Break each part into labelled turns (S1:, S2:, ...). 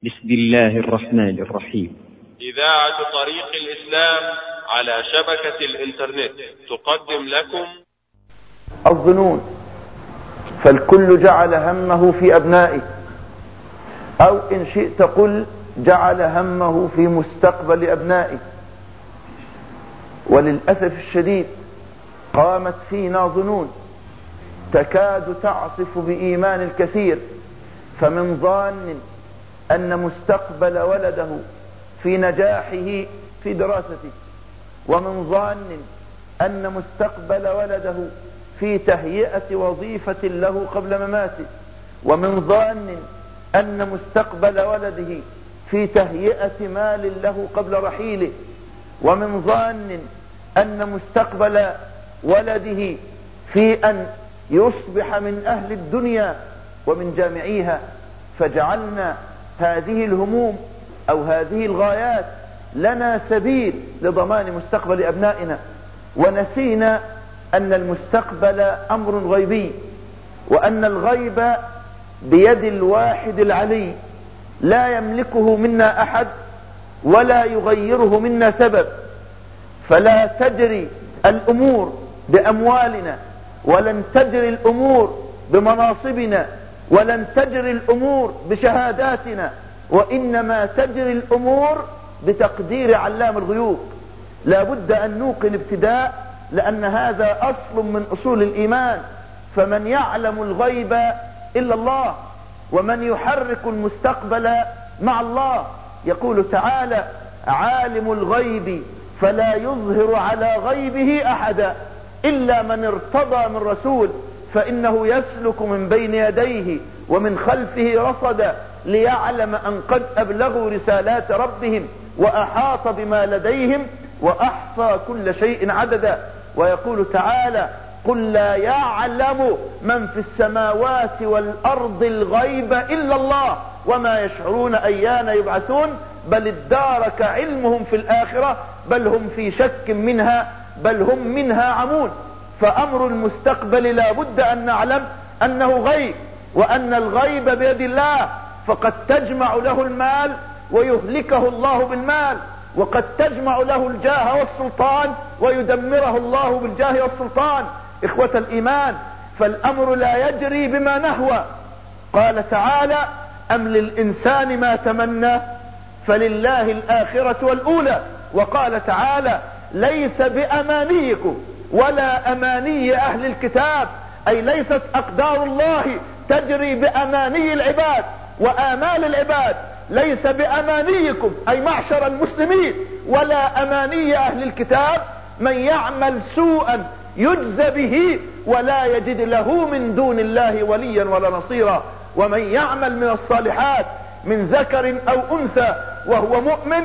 S1: بسم الله الرحمن الرحيم.
S2: إذاعة طريق الإسلام على شبكة الإنترنت تقدم لكم
S3: الظنون. فالكل جعل همه في أبنائه، أو إن شئت قل جعل همه في مستقبل أبنائه. وللأسف الشديد قامت فينا ظنون تكاد تعصف بإيمان الكثير، فمن ظان أن مستقبل ولده في نجاحه في دراسته، ومن ظان أن مستقبل ولده في تهيئة وظيفة له قبل مماته، ومن ظان أن مستقبل ولده في تهيئة مال له قبل رحيله، ومن ظان أن مستقبل ولده في أن يصبح من أهل الدنيا ومن جامعيها. فجعلنا هذه الهموم أو هذه الغايات لنا سبيل لضمان مستقبل أبنائنا، ونسينا أن المستقبل أمر غيبي، وأن الغيب بيد الواحد العلي، لا يملكه منا أحد ولا يغيره منا سبب. فلا تجري الأمور بأموالنا، ولن تجري الأمور بمناصبنا، ولن تجري الأمور بشهاداتنا، وإنما تجري الأمور بتقدير علام الغيوب. لا بد أن نوقن ابتداء، لأن هذا أصل من أصول الإيمان. فمن يعلم الغيب إلا الله، ومن يحرك المستقبل مع الله. يقول تعالى: عالم الغيب فلا يظهر على غيبه أحدا إلا من ارتضى من رسول، فإنه يسلك من بين يديه ومن خلفه رصدا ليعلم أن قد أبلغوا رسالات ربهم وأحاط بما لديهم وأحصى كل شيء عددا. ويقول تعالى: قل لا يعلم من في السماوات والأرض الغيب إلا الله وما يشعرون أيان يبعثون بل ادارك علمهم في الآخرة بل هم في شك منها بل هم منها عمون. فأمر المستقبل لا بد أن نعلم أنه غيب، وأن الغيب بيد الله. فقد تجمع له المال ويهلكه الله بالمال، وقد تجمع له الجاه والسلطان ويدمره الله بالجاه والسلطان. إخوة الإيمان، فالأمر لا يجري بما نهوى. قال تعالى: أم للإنسان ما تمنى فلله الآخرة والأولى. وقال تعالى: ليس بأمانيكم ولا أماني أهل الكتاب، أي ليست أقدار الله تجري بأماني العباد وآمال العباد. ليس بأمانيكم أي معشر المسلمين ولا أماني أهل الكتاب. من يعمل سوءا يجزى به ولا يجد له من دون الله وليا ولا نصيرا، ومن يعمل من الصالحات من ذكر أو أنثى وهو مؤمن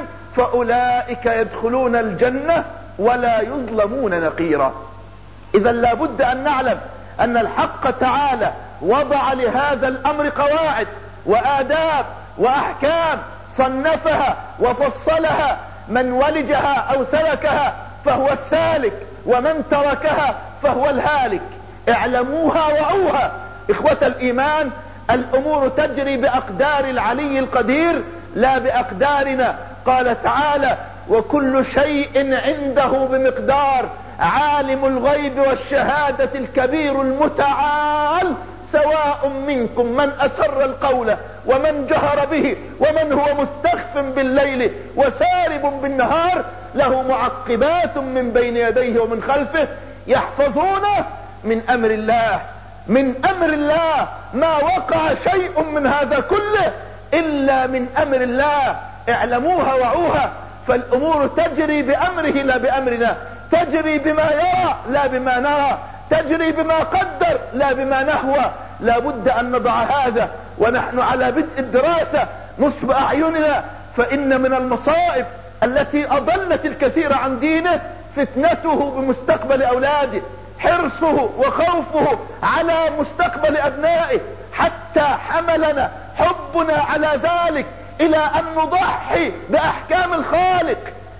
S3: فأولئك يدخلون الجنة ولا يظلمون نقيرا. إذا لا بد أن نعلم أن الحق تعالى وضع لهذا الأمر قواعد وآداب وأحكام، صنفها وفصلها. من ولجها أو سلكها فهو السالك، ومن تركها فهو الهالك. اعلموها وعوها. إخوة الإيمان، الأمور تجري بأقدار العلي القدير لا بأقدارنا. قال تعالى: وكل شيء عنده بمقدار. عالم الغيب والشهادة الكبير المتعال سواء منكم من أسر القول ومن جهر به ومن هو مستخف بالليل وسارب بالنهار له معقبات من بين يديه ومن خلفه يحفظونه من أمر الله. من أمر الله. ما وقع شيء من هذا كله إلا من أمر الله. اعلموها وعوها. فالأمور تجري بأمره لا بأمرنا، تجري بما يرى لا بما نرى، تجري بما قدر لا بما نهوى. لا بد أن نضع هذا ونحن على بدء الدراسة نصب أعيننا. فإن من المصائب التي أضلت الكثير عن دينه فتنته بمستقبل أولاده، حرصه وخوفه على مستقبل أبنائه، حتى حملنا حبنا على ذلك إلى أن نضحي بأحكام الخالق،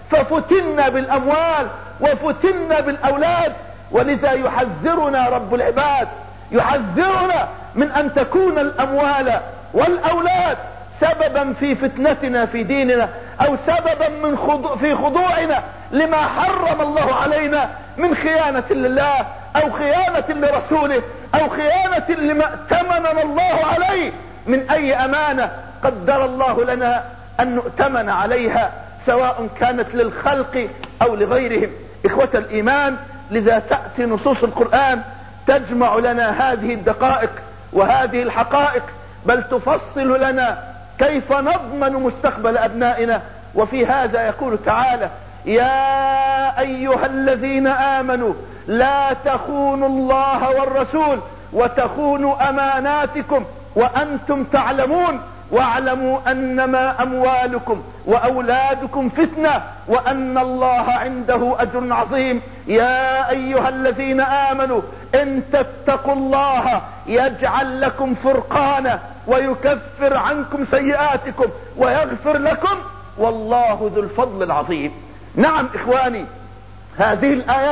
S3: ففتنا بالأموال وفتنا بالأولاد. ولذا يحذرنا رب العباد، يحذرنا من أن تكون الأموال والأولاد سببا في فتنتنا في ديننا، او سببا في خضوعنا لما حرم الله علينا من خيانة لله او خيانة لرسوله او خيانة لما ائتمننا الله عليه من اي امانة قدر الله لنا ان نؤتمن عليها، سواء كانت للخلق او لغيرهم. اخوة الايمان، لذا تأتي نصوص القرآن تجمع لنا هذه الدقائق وهذه الحقائق، بل تفصل لنا كيف نضمن مستقبل ابنائنا. وفي هذا يقول تعالى: يا ايها الذين امنوا لا تخونوا الله والرسول وتخونوا اماناتكم وانتم تعلمون واعلموا انما اموالكم واولادكم فتنة وان الله عنده اجر عظيم. يا ايها الذين امنوا ان تتقوا الله يجعل لكم فرقانا ويكفر عنكم سيئاتكم ويغفر لكم والله ذو الفضل العظيم. نعم اخواني، هذه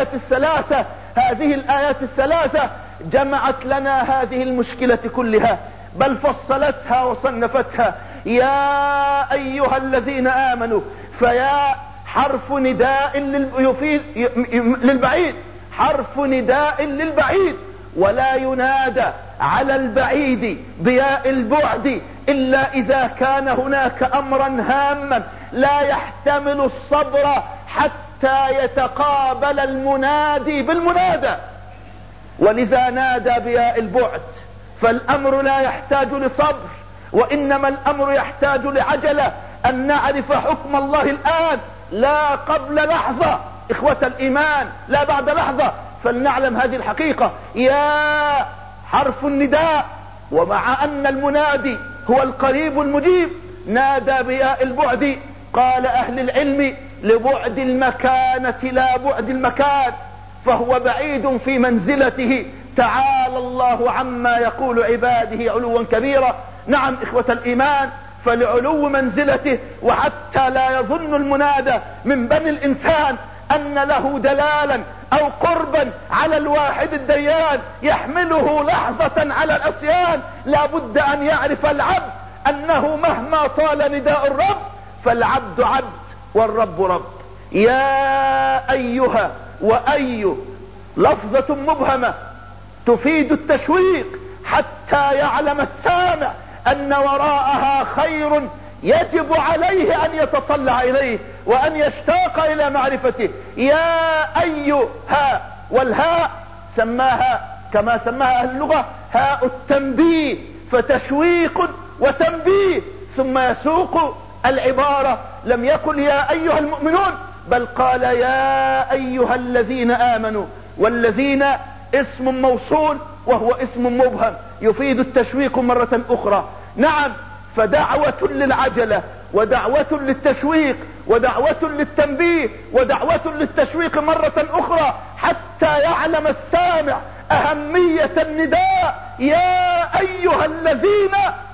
S3: الآيات الثلاثة جمعت لنا هذه المشكلة كلها، بل فصلتها وصنفتها. يا ايها الذين امنوا، فيا حرف نداء للبعيد، حرف نداء للبعيد، ولا ينادى على البعيد بياء البعد الا اذا كان هناك امرا هاما لا يحتمل الصبر حتى يتقابل المنادي بالمنادى، ولذا نادى بياء البعد. فالامر لا يحتاج لصبر، وانما الامر يحتاج لعجلة، ان نعرف حكم الله الان لا قبل لحظة. اخوة الايمان، لا بعد لحظة، فلنعلم هذه الحقيقة. يا حرف النداء، ومع ان المنادي هو القريب المجيب نادى بياء البعد. قال اهل العلم: لبعد المكانة لا بعد المكان، فهو بعيد في منزلته، تعالى الله عما يقول عباده علوا كبيرا. نعم اخوة الايمان، فلعلو منزلته، وحتى لا يظن المنادى من بني الانسان ان له دلالا او قربا على الواحد الديان يحمله لحظة على العصيان. لا بد ان يعرف العبد انه مهما طال نداء الرب فالعبد عبد والرب رب. يا ايها واي لفظة مبهمة تفيد التشويق حتى يعلم السامع ان وراءها خير يجب عليه ان يتطلع اليه وان يشتاق الى معرفته. يا ايها، والهاء سماها كما سماها اهل اللغة هاء التنبيه، فتشويق وتنبيه، ثم يسوق العبارة. لم يقل يا ايها المؤمنون، بل قال يا ايها الذين امنوا، والذين اسم موصول وهو اسم مبهم يفيد التشويق مرة اخرى. نعم، فدعوة للعجلة ودعوة للتشويق ودعوة للتنبيه ودعوة للتشويق مرة اخرى حتى يعلم السامع اهمية النداء. يا ايها الذين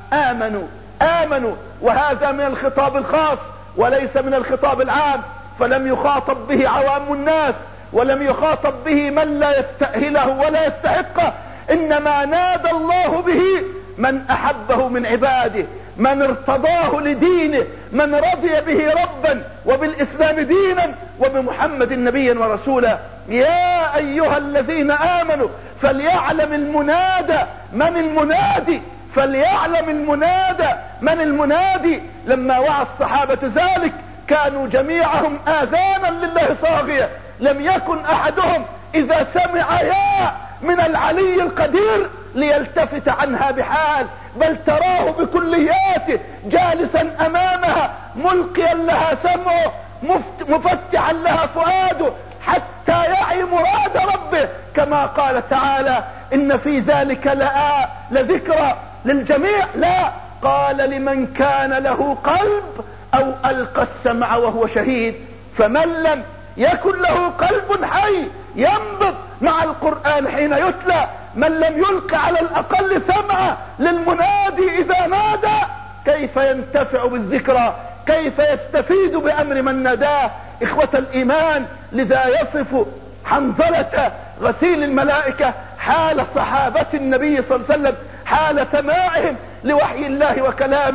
S3: امنوا، وهذا من الخطاب الخاص وليس من الخطاب العام، فلم يخاطب به عوام الناس ولم يخاطب به من لا يستأهله ولا يستحقه، انما نادى الله به من احبه من عباده، من ارتضاه لدينه، من رضي به ربا وبالاسلام دينا وبمحمد نبيا ورسولا. يا ايها الذين امنوا، فليعلم المنادى من المنادي، فليعلم المنادى من المنادي. لما وعى الصحابة ذلك كانوا جميعهم آذانا لله صاغية، لم يكن احدهم اذا سمع يا من العلي القدير ليلتفت عنها بحال، بل تراه بكلياته جالسا امامها ملقيا لها سمعه مفتحا لها فؤاده حتى يعي مراد ربه، كما قال تعالى: ان في ذلك لذكرى للجميع. لا، قال لمن كان له قلب او القى السمع وهو شهيد. فمن لم يكن له قلب حي ينبض مع القرآن حين يتلى، من لم يلق على الاقل سمع للمنادي اذا نادى، كيف ينتفع بالذكرى؟ كيف يستفيد بامر من ناداه؟ اخوة الايمان، لذا يصف حنظلة غسيل الملائكة حال صحابة النبي صلى الله عليه وسلم حال سماعهم لوحي الله وكلامه،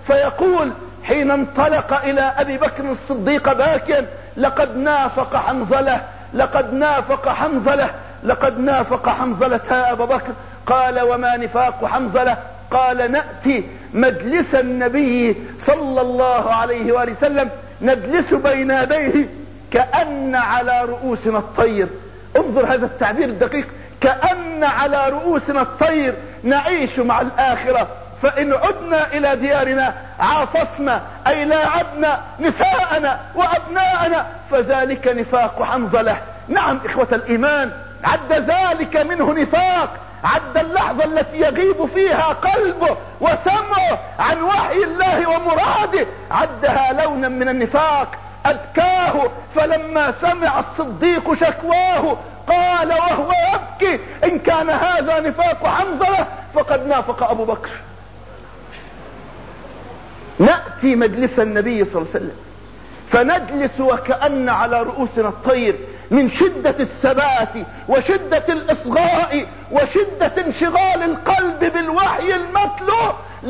S3: فيقول حين انطلق إلى أبي بكر الصديق باكيا: لقد نافق حنظلة، لقد نافق حنظلة، لقد نافق حنظلة يا أبا بكر. قال: وما نفاق حنظلة؟ قال: نأتي مجلس النبي صلى الله عليه وآله وسلم نجلس بين يديه كأن على رؤوسنا الطير. انظر هذا التعبير الدقيق، كأن على رؤوسنا الطير، نعيش مع الآخرة، فإن عدنا إلى ديارنا عاطسنا، أي لاعبنا نساءنا وأبناءنا، فذلك نفاق حنظلة. نعم إخوة الإيمان، عد ذلك منه نفاق، عد اللحظة التي يغيب فيها قلبه وسمعه عن وحي الله ومراده، عدها لونا من النفاق. أبكاه فلما سمع الصديق شكواه قال وهو يبكي: إن كان هذا نفاق حنظلة فقد نافق أبو بكر. نأتي مجلس النبي صلى الله عليه وسلم فنجلس وكأن على رؤوسنا الطير، من شدة الثبات وشدة الإصغاء وشدة انشغال القلب بالوحي المتلو،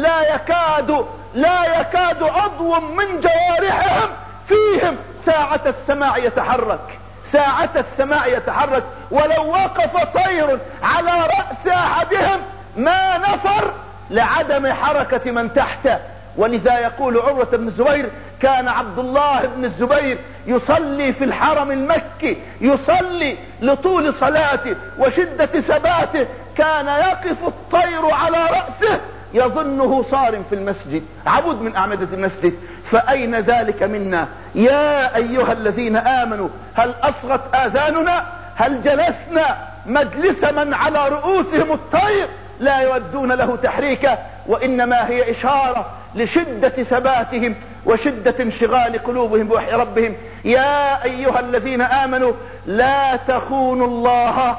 S3: لا يكاد عضو من جوارحهم فيهم ساعة السماع يتحرك، ساعة السماع يتحرك. ولو وقف طير على رأس أحدهم ما نفر لعدم حركة من تحته. ولذا يقول عروة بن الزبير: كان عبد الله بن الزبير يصلي في الحرم المكي، يصلي لطول صلاته وشدة ثباته، كان يقف الطير على رأسه يظنه صارم في المسجد، عمود من أعمدة المسجد. فأين ذلك منا يا أيها الذين آمنوا؟ هل أصغت آذاننا؟ هل جلسنا مجلس من على رؤوسهم الطير لا يودون له تحريكا؟ وإنما هي إشارة لشدة ثباتهم وشدة انشغال قلوبهم بوحي ربهم. يا أيها الذين آمنوا لا تخونوا الله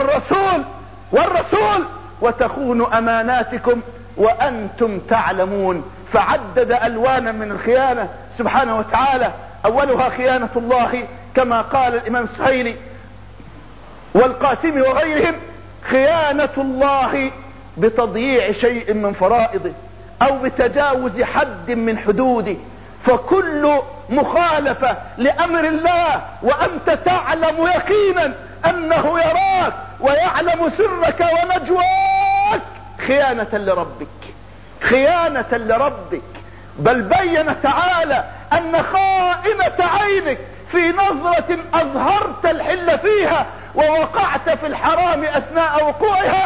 S3: والرسول وتخونوا أماناتكم وأنتم تعلمون. فعدد ألوانا من الخيانة سبحانه وتعالى، أولها خيانة الله كما قال الإمام السهيلي والقاسمي وغيرهم: خيانة الله بتضييع شيء من فرائضه أو بتجاوز حد من حدوده. فكل مخالفة لأمر الله وأنت تعلم يقينا أنه يراك ويعلم سرك ونجواك خيانة لربك، خيانة لربك. بل بين تعالى أن خائنة عينك في نظرة أظهرت الحل فيها ووقعت في الحرام أثناء وقوعها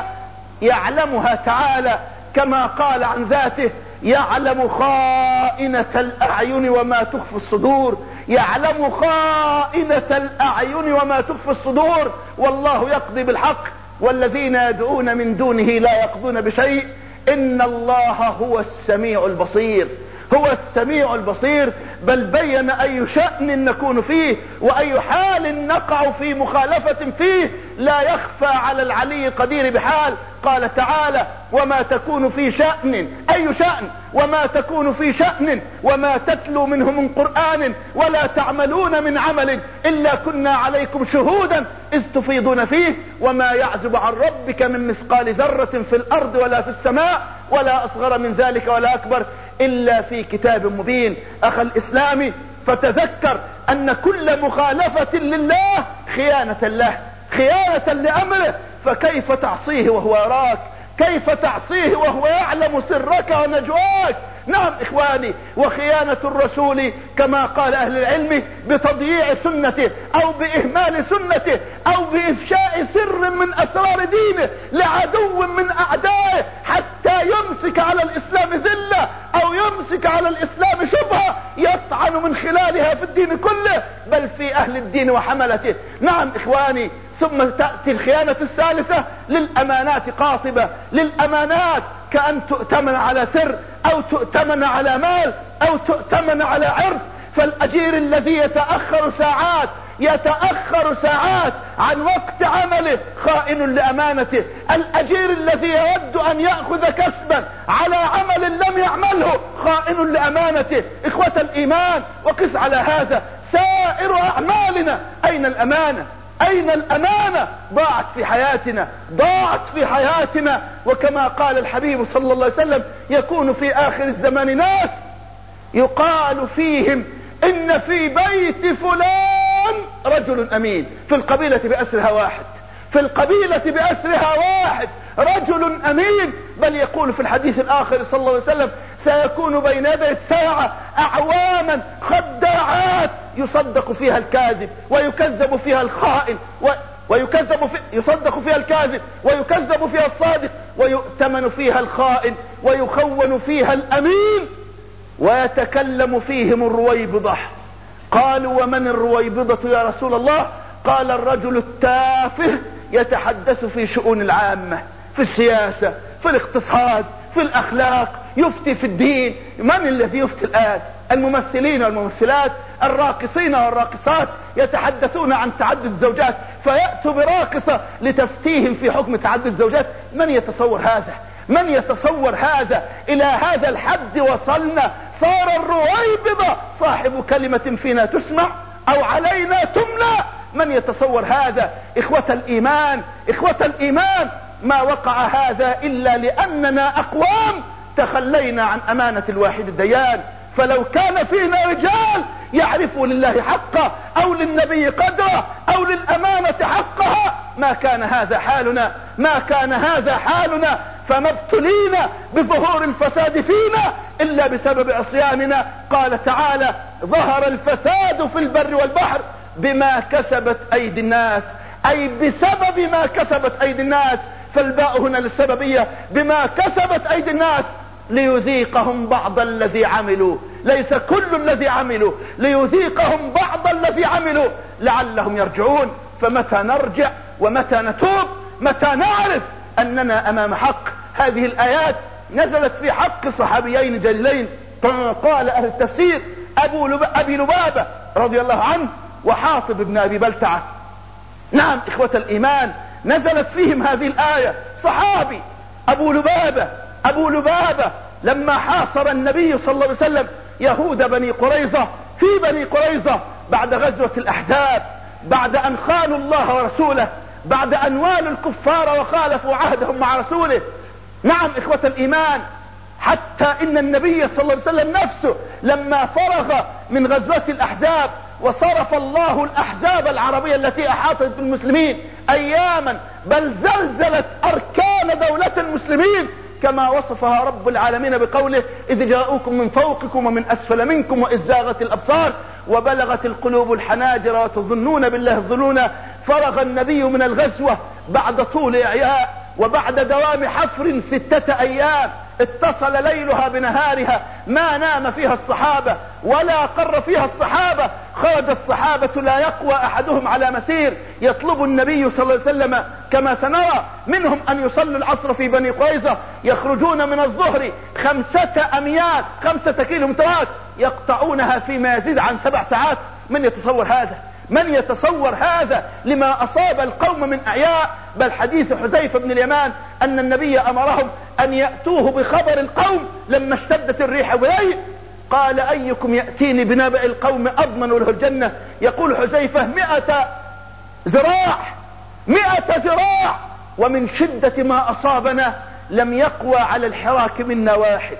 S3: يعلمها تعالى، كما قال عن ذاته: يعلم خائنة الأعين وما تخفي الصدور، يعلم خائنة الأعين وما تخفي الصدور، والله يقضي بالحق والذين يدعون من دونه لا يقضون بشيء، إن الله هو السميع البصير، هو السميع البصير. بل بين أي شأن نكون فيه وأي حال نقع في مخالفة فيه لا يخفى على العلي القدير بحال. قال تعالى: وما تكون في شأن، أي شأن؟ وما تكون في شأن وما تتلو منه من قرآن ولا تعملون من عمل إلا كنا عليكم شهودا إذ تفيضون فيه وما يعزب عن ربك من مثقال ذرة في الأرض ولا في السماء ولا أصغر من ذلك ولا أكبر إلا في كتاب مبين. أخ الإسلام، فتذكر أن كل مخالفة لله خيانة له، خيانة لأمره. فكيف تعصيه وهو يراك؟ كيف تعصيه وهو يعلم سرك ونجواك؟ نعم إخواني، وخيانة الرسول كما قال أهل العلم بتضييع سنته أو بإهمال سنته أو بإفشاء سر من أسرار دينه لعدو من أعدائه حتى يمسك على الإسلام ذلة أو يمسك على الإسلام شبهة يطعن من خلالها في الدين كله بل في أهل الدين وحملته. نعم إخواني، ثم تأتي الخيانة الثالثة للأمانات قاطبة، للأمانات كأن تؤتمن على سر أو تؤتمن على مال أو تؤتمن على عرض. فالأجير الذي يتأخر ساعات عن وقت عمله خائن لأمانته. الأجير الذي يود أن يأخذ كسبا على عمل لم يعمله خائن لأمانته. إخوة الإيمان، وقس على هذا سائر أعمالنا. أين الأمانة؟ أين الأمانة؟ ضاعت في حياتنا، ضاعت في حياتنا. وكما قال الحبيب صلى الله عليه وسلم: يكون في آخر الزمان ناس يقال فيهم إن في بيت فلان رجل أمين، في القبيلة بأسرها واحد، في القبيلة بأسرها واحد رجل أمين. بل يقول في الحديث الآخر صلى الله عليه وسلم: سيكون بين يدي الساعة أعواما خداعات يصدق فيها الكاذب ويكذب فيها الخائن، يصدق فيها الكاذب ويكذب فيها الصادق، ويؤتمن فيها الخائن ويخون فيها الأمين، ويتكلم فيهم الرويبضة. قالوا: ومن الرويبضة يا رسول الله؟ قال: الرجل التافه يتحدث في شؤون العامة، في السياسة، في الاقتصاد، في الأخلاق، يفتي في الدين. من الذي يفتي الآن؟ الممثلين والممثلات، الراقصين والراقصات يتحدثون عن تعدد الزوجات، فيأتوا براقصة لتفتيهم في حكم تعدد الزوجات. من يتصور هذا؟ من يتصور هذا؟ إلى هذا الحد وصلنا. صار الرويبضة صاحب كلمة فينا تسمع أو علينا تملى. من يتصور هذا؟ إخوة الإيمان، إخوة الإيمان، ما وقع هذا إلا لأننا أقوام تخلينا عن أمانة الواحد الديان. فلو كان فينا رجال يعرفوا لله حقه أو للنبي قدره أو للأمانة حقها ما كان هذا حالنا، ما كان هذا حالنا. فما ابتلينا بظهور الفساد فينا إلا بسبب عصياننا. قال تعالى: ظهر الفساد في البر والبحر بما كسبت أيدي الناس، أي بسبب ما كسبت أيدي الناس. فالباء هنا للسببية، بما كسبت أيدي الناس ليذيقهم بعض الذي عملوا، ليس كل الذي عملوا، ليذيقهم بعض الذي عملوا لعلهم يرجعون. فمتى نرجع ومتى نتوب؟ متى نعرف أننا أمام حق؟ هذه الآيات نزلت في حق صحابيين جليلين، قال أهل التفسير: أبي لبابة رضي الله عنه وحاطب بن أبي بلتعة. نعم إخوة الإيمان، نزلت فيهم هذه الآية. صحابي أبو لبابة لما حاصر النبي صلى الله عليه وسلم يهود بني قريظة في بني قريظة بعد غزوة الأحزاب، بعد أن خانوا الله ورسوله، بعد أن والوا الكفار وخالفوا عهدهم مع رسوله. نعم إخوة الإيمان، حتى إن النبي صلى الله عليه وسلم نفسه لما فرغ من غزوة الأحزاب وصرف الله الأحزاب العربية التي أحاطت بالمسلمين أياما، بل زلزلت أركان دولة المسلمين كما وصفها رب العالمين بقوله: إذ جاءوكم من فوقكم ومن أسفل منكم وإذ زاغت الأبصار وبلغت القلوب الحناجر وتظنون بالله الظنونا. فرغ النبي من الغزوة بعد طول إعياء وبعد دوام حفر 6 أيام، اتصل ليلها بنهارها، ما نام فيها الصحابة ولا قر فيها الصحابة. خرج الصحابة لا يقوى أحدهم على مسير، يطلب النبي صلى الله عليه وسلم كما سنرى منهم أن يصلوا العصر في بني قريظة، يخرجون من الظهر 5 أميال 5 كيلومترات يقطعونها فيما يزيد عن 7 ساعات. من يتصور هذا؟ من يتصور هذا لما أصاب القوم من أعياء؟ بل حديث حذيفة بن اليمان أن النبي أمرهم أن يأتوه بخبر القوم لما اشتدت الريح بليل. قال: أيكم يأتيني بنبأ القوم أضمن له الجنة؟ يقول حذيفة: 100 ذراع، ومن شدة ما أصابنا لم يقوى على الحراك منا واحد.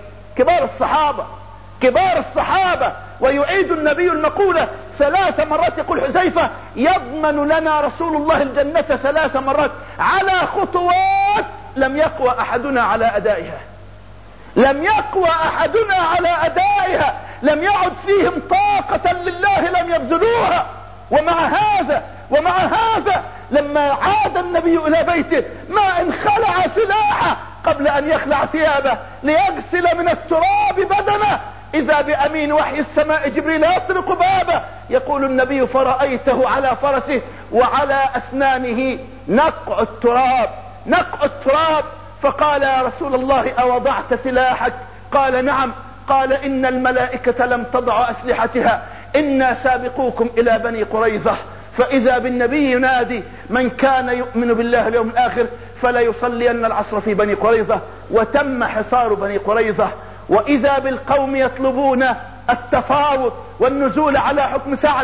S3: كبار الصحابة. ويعيد النبي المقولة 3 مرات، يقول حذيفة: يضمن لنا رسول الله الجنة 3 مرات على خطوات لم يقوى أحدنا على أدائها، لم يقوى أحدنا على أدائها، لم يعد فيهم طاقة لله لم يبذلوها. ومع هذا لما عاد النبي إلى بيته ما إن خلع سلاحه قبل أن يخلع ثيابه ليغسل من التراب بدنه إذا بأمين وحي السماء جبريل يطرق بابه. يقول النبي: فرأيته على فرسه وعلى أسنانه نقع التراب. فقال: يا رسول الله أوضعت سلاحك؟ قال: نعم. قال: إن الملائكة لم تضع أسلحتها، إنا سابقوكم إلى بني قريظة. فإذا بالنبي ينادي: من كان يؤمن بالله اليوم الآخر فلا يصلين العصر في بني قريظة. وتم حصار بني قريظة، وإذا بالقوم يطلبون التفاوض والنزول على حكم سعد.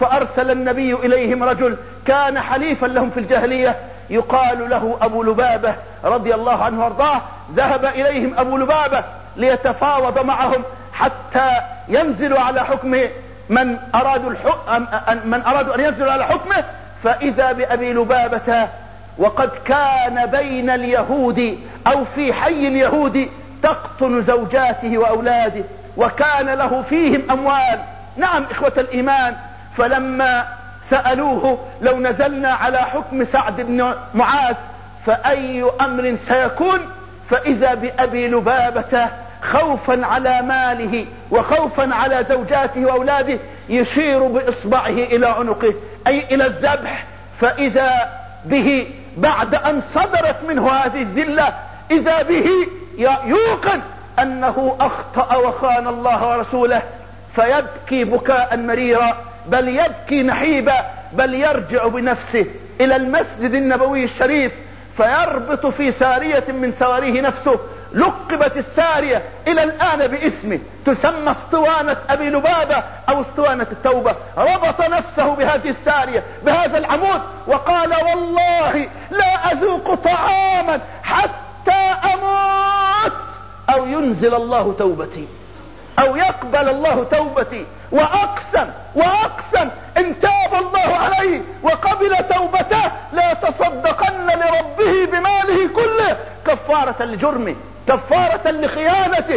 S3: فأرسل النبي إليهم رجل كان حليفا لهم في الجاهلية يقال له أبو لبابة رضي الله عنه وارضاه. ذهب إليهم أبو لبابة ليتفاوض معهم حتى ينزلوا على حكمه من أرادوا أن ينزلوا على حكمه. فإذا بأبي لبابة وقد كان بين اليهود أو في حي اليهود تقطن زوجاته وأولاده، وكان له فيهم أموال. نعم إخوة الإيمان، فلما سألوه لو نزلنا على حكم سعد بن معاذ فأي أمر سيكون، فإذا بأبي لبابة خوفا على ماله وخوفا على زوجاته وأولاده يشير بإصبعه إلى عنقه أي إلى الذبح. فإذا به بعد أن صدرت منه هذه الذلة إذا به يوقن أنه أخطأ وخان الله ورسوله، فيبكي بكاء مريرا، بل يبكي نحيبا، بل يرجع بنفسه إلى المسجد النبوي الشريف فيربط في سارية من سواريه نفسه. لقبت السارية إلى الآن باسمه، تسمى اسطوانة أبي لبابة أو اسطوانة التوبة. ربط نفسه بهذه السارية بهذا العمود وقال والله لا أذوق طعاما حتى أموت أو ينزل الله توبتي أو يقبل الله توبتي. وأقسم إن تاب الله عليه وقبل توبته لا تصدقن لربه بماله كله كفارة لجرمه، كفارة لخيانته.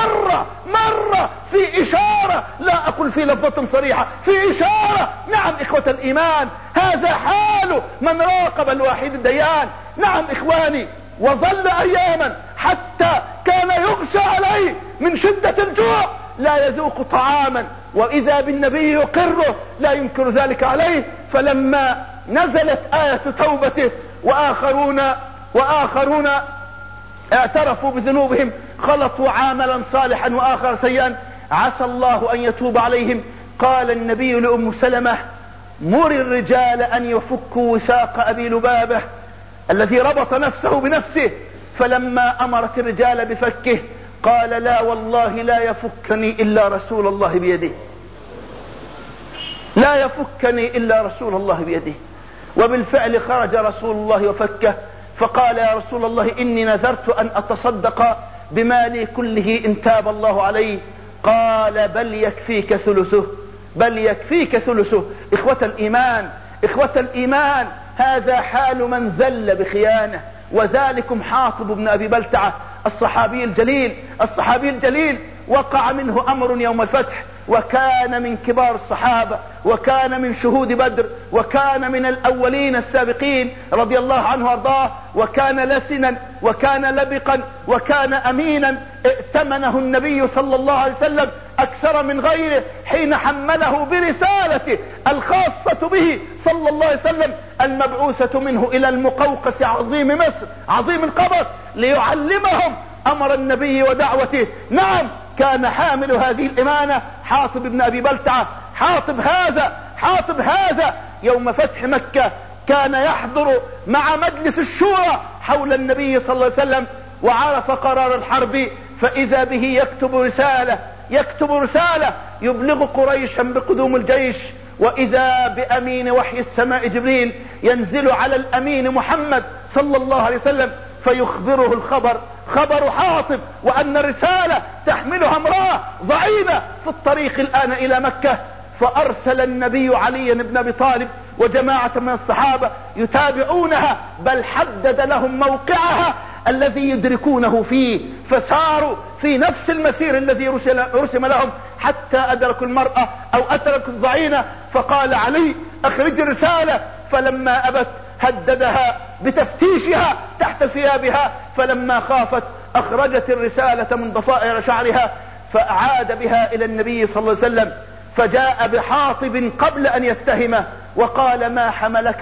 S3: مرة في إشارة، لا أقول في لفظة صريحة، في إشارة. نعم إخوة الإيمان، هذا حال من راقب الواحد الديان. نعم إخواني، وظل أياما حتى كان يغشى عليه من شدة الجوع لا يذوق طعاما، وإذا بالنبي يقره لا ينكر ذلك عليه. فلما نزلت آية توبته وآخرون اعترفوا بذنوبهم خلطوا عاملا صالحا وآخر سيئا عسى الله أن يتوب عليهم، قال النبي لأم سلمة مر الرجال أن يفكوا وثاق أبي لبابة الذي ربط نفسه بنفسه. فلما أمرت الرجال بفكه قال لا والله لا يفكني إلا رسول الله بيده، لا يفكني إلا رسول الله بيده. وبالفعل خرج رسول الله وفكه، فقال يا رسول الله إني نذرت أن أتصدق بمالي كله إن تاب الله عليه. قال بل يكفيك ثلثه، بل يكفيك ثلثه. إخوة الإيمان، هذا حال من ذل بخيانة، وذلكم حاطب بن أبي بلتعة الصحابي الجليل وقع منه أمر يوم الفتح، وكان من كبار الصحابة، وكان من شهود بدر، وكان من الأولين السابقين رضي الله عنه وارضاه، وكان لسنا وكان لبقا وكان أمينا. ائتمنه النبي صلى الله عليه وسلم أكثر من غيره حين حمله برسالته الخاصة به صلى الله عليه وسلم المبعوثة منه إلى المقوقس عظيم مصر عظيم القبر ليعلمهم أمر النبي ودعوته. نعم كان حامل هذه الإمانة حاطب بن أبي بلتعة. حاطب هذا يوم فتح مكة كان يحضر مع مجلس الشورى حول النبي صلى الله عليه وسلم، وعرف قرار الحرب، فإذا به يكتب رسالة يبلغ قريشا بقدوم الجيش. وإذا بأمين وحي السماء جبريل ينزل على الأمين محمد صلى الله عليه وسلم فيخبره خبر حاطب، وأن الرسالة تحملها امرأة ضعينة في الطريق الآن إلى مكة. فأرسل النبي علي بن أبي طالب وجماعة من الصحابة يتابعونها، بل حدد لهم موقعها الذي يدركونه فيه، فساروا في نفس المسير الذي رسم لهم حتى أدركوا المرأة أو أدركوا الضعينة. فقال علي أخرج الرسالة، فلما أبت هددها بتفتيشها تحت ثيابها، فلما خافت أخرجت الرسالة من ضفائر شعرها فأعاد بها إلى النبي صلى الله عليه وسلم، فجاء بحاطب قبل أن يتهمه وقال ما حملك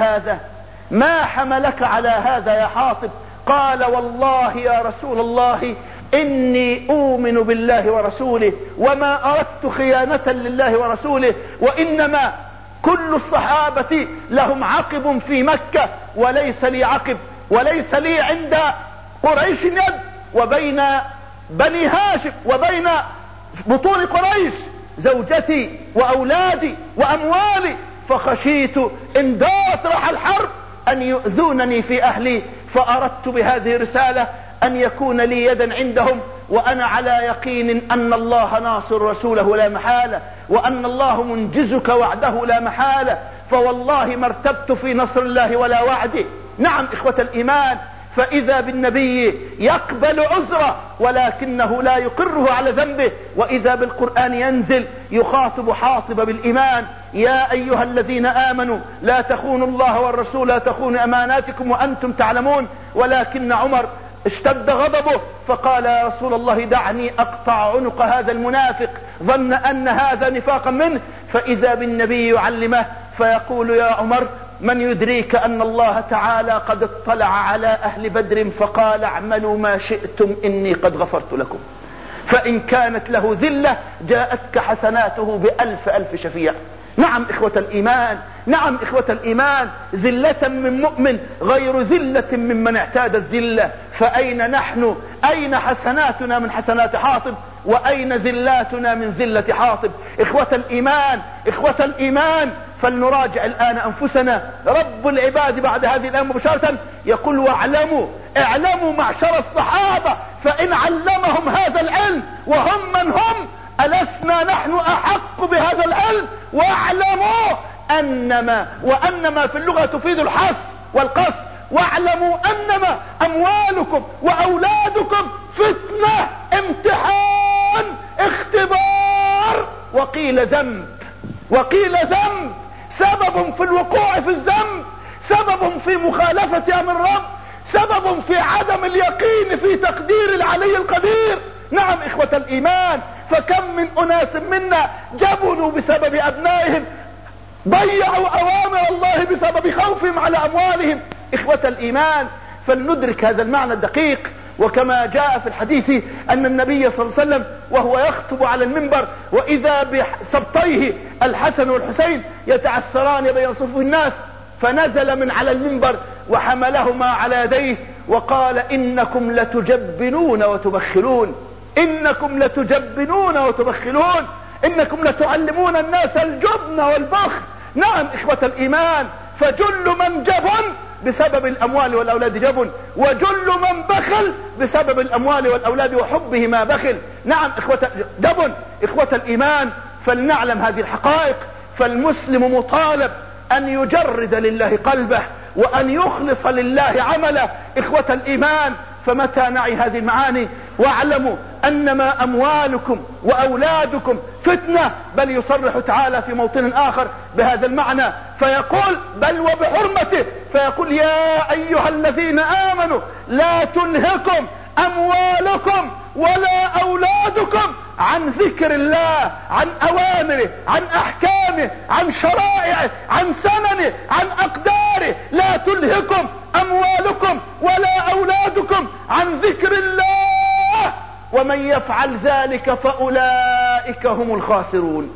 S3: على هذا يا حاطب؟ قال والله يا رسول الله إني أؤمن بالله ورسوله وما أردت خيانة لله ورسوله، وإنما كل الصحابة لهم عقب في مكة وليس لي عقب، وليس لي عند قريش يد، وبين بني هاشم وبين بطون قريش زوجتي وأولادي وأموالي، فخشيت إن دارت رح الحرب أن يؤذونني في أهلي، فأردت بهذه الرسالة أن يكون لي يدا عندهم، وأنا على يقين أن الله ناصر رسوله لا محالة، وأن الله منجزك وعده لا محالة، فوالله ما ارتبت في نصر الله ولا وعده. نعم إخوة الإيمان، فإذا بالنبي يقبل عذره ولكنه لا يقره على ذنبه، وإذا بالقرآن ينزل يخاطب حاطب بالإيمان: يا أيها الذين آمنوا لا تخونوا الله والرسول لا تخونوا أماناتكم وأنتم تعلمون. ولكن عمر اشتد غضبه فقال: يا رسول الله دعني أقطع عنق هذا المنافق، ظن أن هذا نفاقا منه. فإذا بالنبي يعلمه فيقول: يا عمر من يدريك أن الله تعالى قد اطلع على أهل بدر فقال: اعملوا ما شئتم إني قد غفرت لكم. فإن كانت له ذلة جاءتك حسناته بألف ألف شفيع. نعم إخوة الإيمان، نعم إخوة الإيمان، ذلة من مؤمن غير ذلة ممن اعتاد الذلة. فأين نحن؟ أين حسناتنا من حسنات حاطب؟ وأين ذلاتنا من ذلة حاطب؟ إخوة الإيمان، إخوة الإيمان، فلنراجع الآن أنفسنا. رب العباد بعد هذه الآية مباشرة يقول: واعلموا، اعلموا معشر الصحابة، فإن علمهم هذا العلم وهم من هم ألسنا نحن أحق بهذا العلم؟ واعلموا وأنما في اللغة تفيد الحصر والقصر. واعلموا أنما أموالكم وأولادكم فتنة، امتحان، اختبار، وقيل ذنب، وقيل ذنب، سبب في الوقوع في الذنب، سبب في مخالفة أمر الرب، سبب في عدم اليقين في تقدير العلي القدير. نعم إخوة الإيمان، فكم من أناس منا جبنوا بسبب أبنائهم، ضيعوا أوامر الله بسبب خوفهم على أموالهم. إخوة الإيمان، فلندرك هذا المعنى الدقيق. وكما جاء في الحديث أن النبي صلى الله عليه وسلم وهو يخطب على المنبر وإذا بسبطيه الحسن والحسين يتعثران بين صفوف الناس، فنزل من على المنبر وحملهما على يديه وقال: إنكم لتجبنون وتبخلون، إنكم لتجبنون وتبخلون، إنكم لتعلمون الناس الجبن والبخل. نعم إخوة الإيمان، فجل من جبن بسبب الأموال والأولاد جبن، وجل من بخل بسبب الأموال والأولاد وحبه ما بخل. نعم إخوة جبن. إخوة الإيمان، فلنعلم هذه الحقائق. فالمسلم مطالب أن يجرد لله قلبه وأن يخلص لله عمله. إخوة الإيمان، فمتى نعي هذه المعاني: واعلموا أنما أموالكم وأولادكم فتنة، بل يصرح تعالى في موطن آخر بهذا المعنى فيقول بل وبحرمته، فيقول: يا أيها الذين آمنوا لا تلهكم أموالكم ولا أولادكم عن ذكر الله، عن أوامره، عن أحكامه، عن شرائعه، عن سننه، عن أقداره. لا تلهكم أموالكم ولا أولادكم عن ذكر الله، ومن يفعل ذلك فأولئك هم الخاسرون،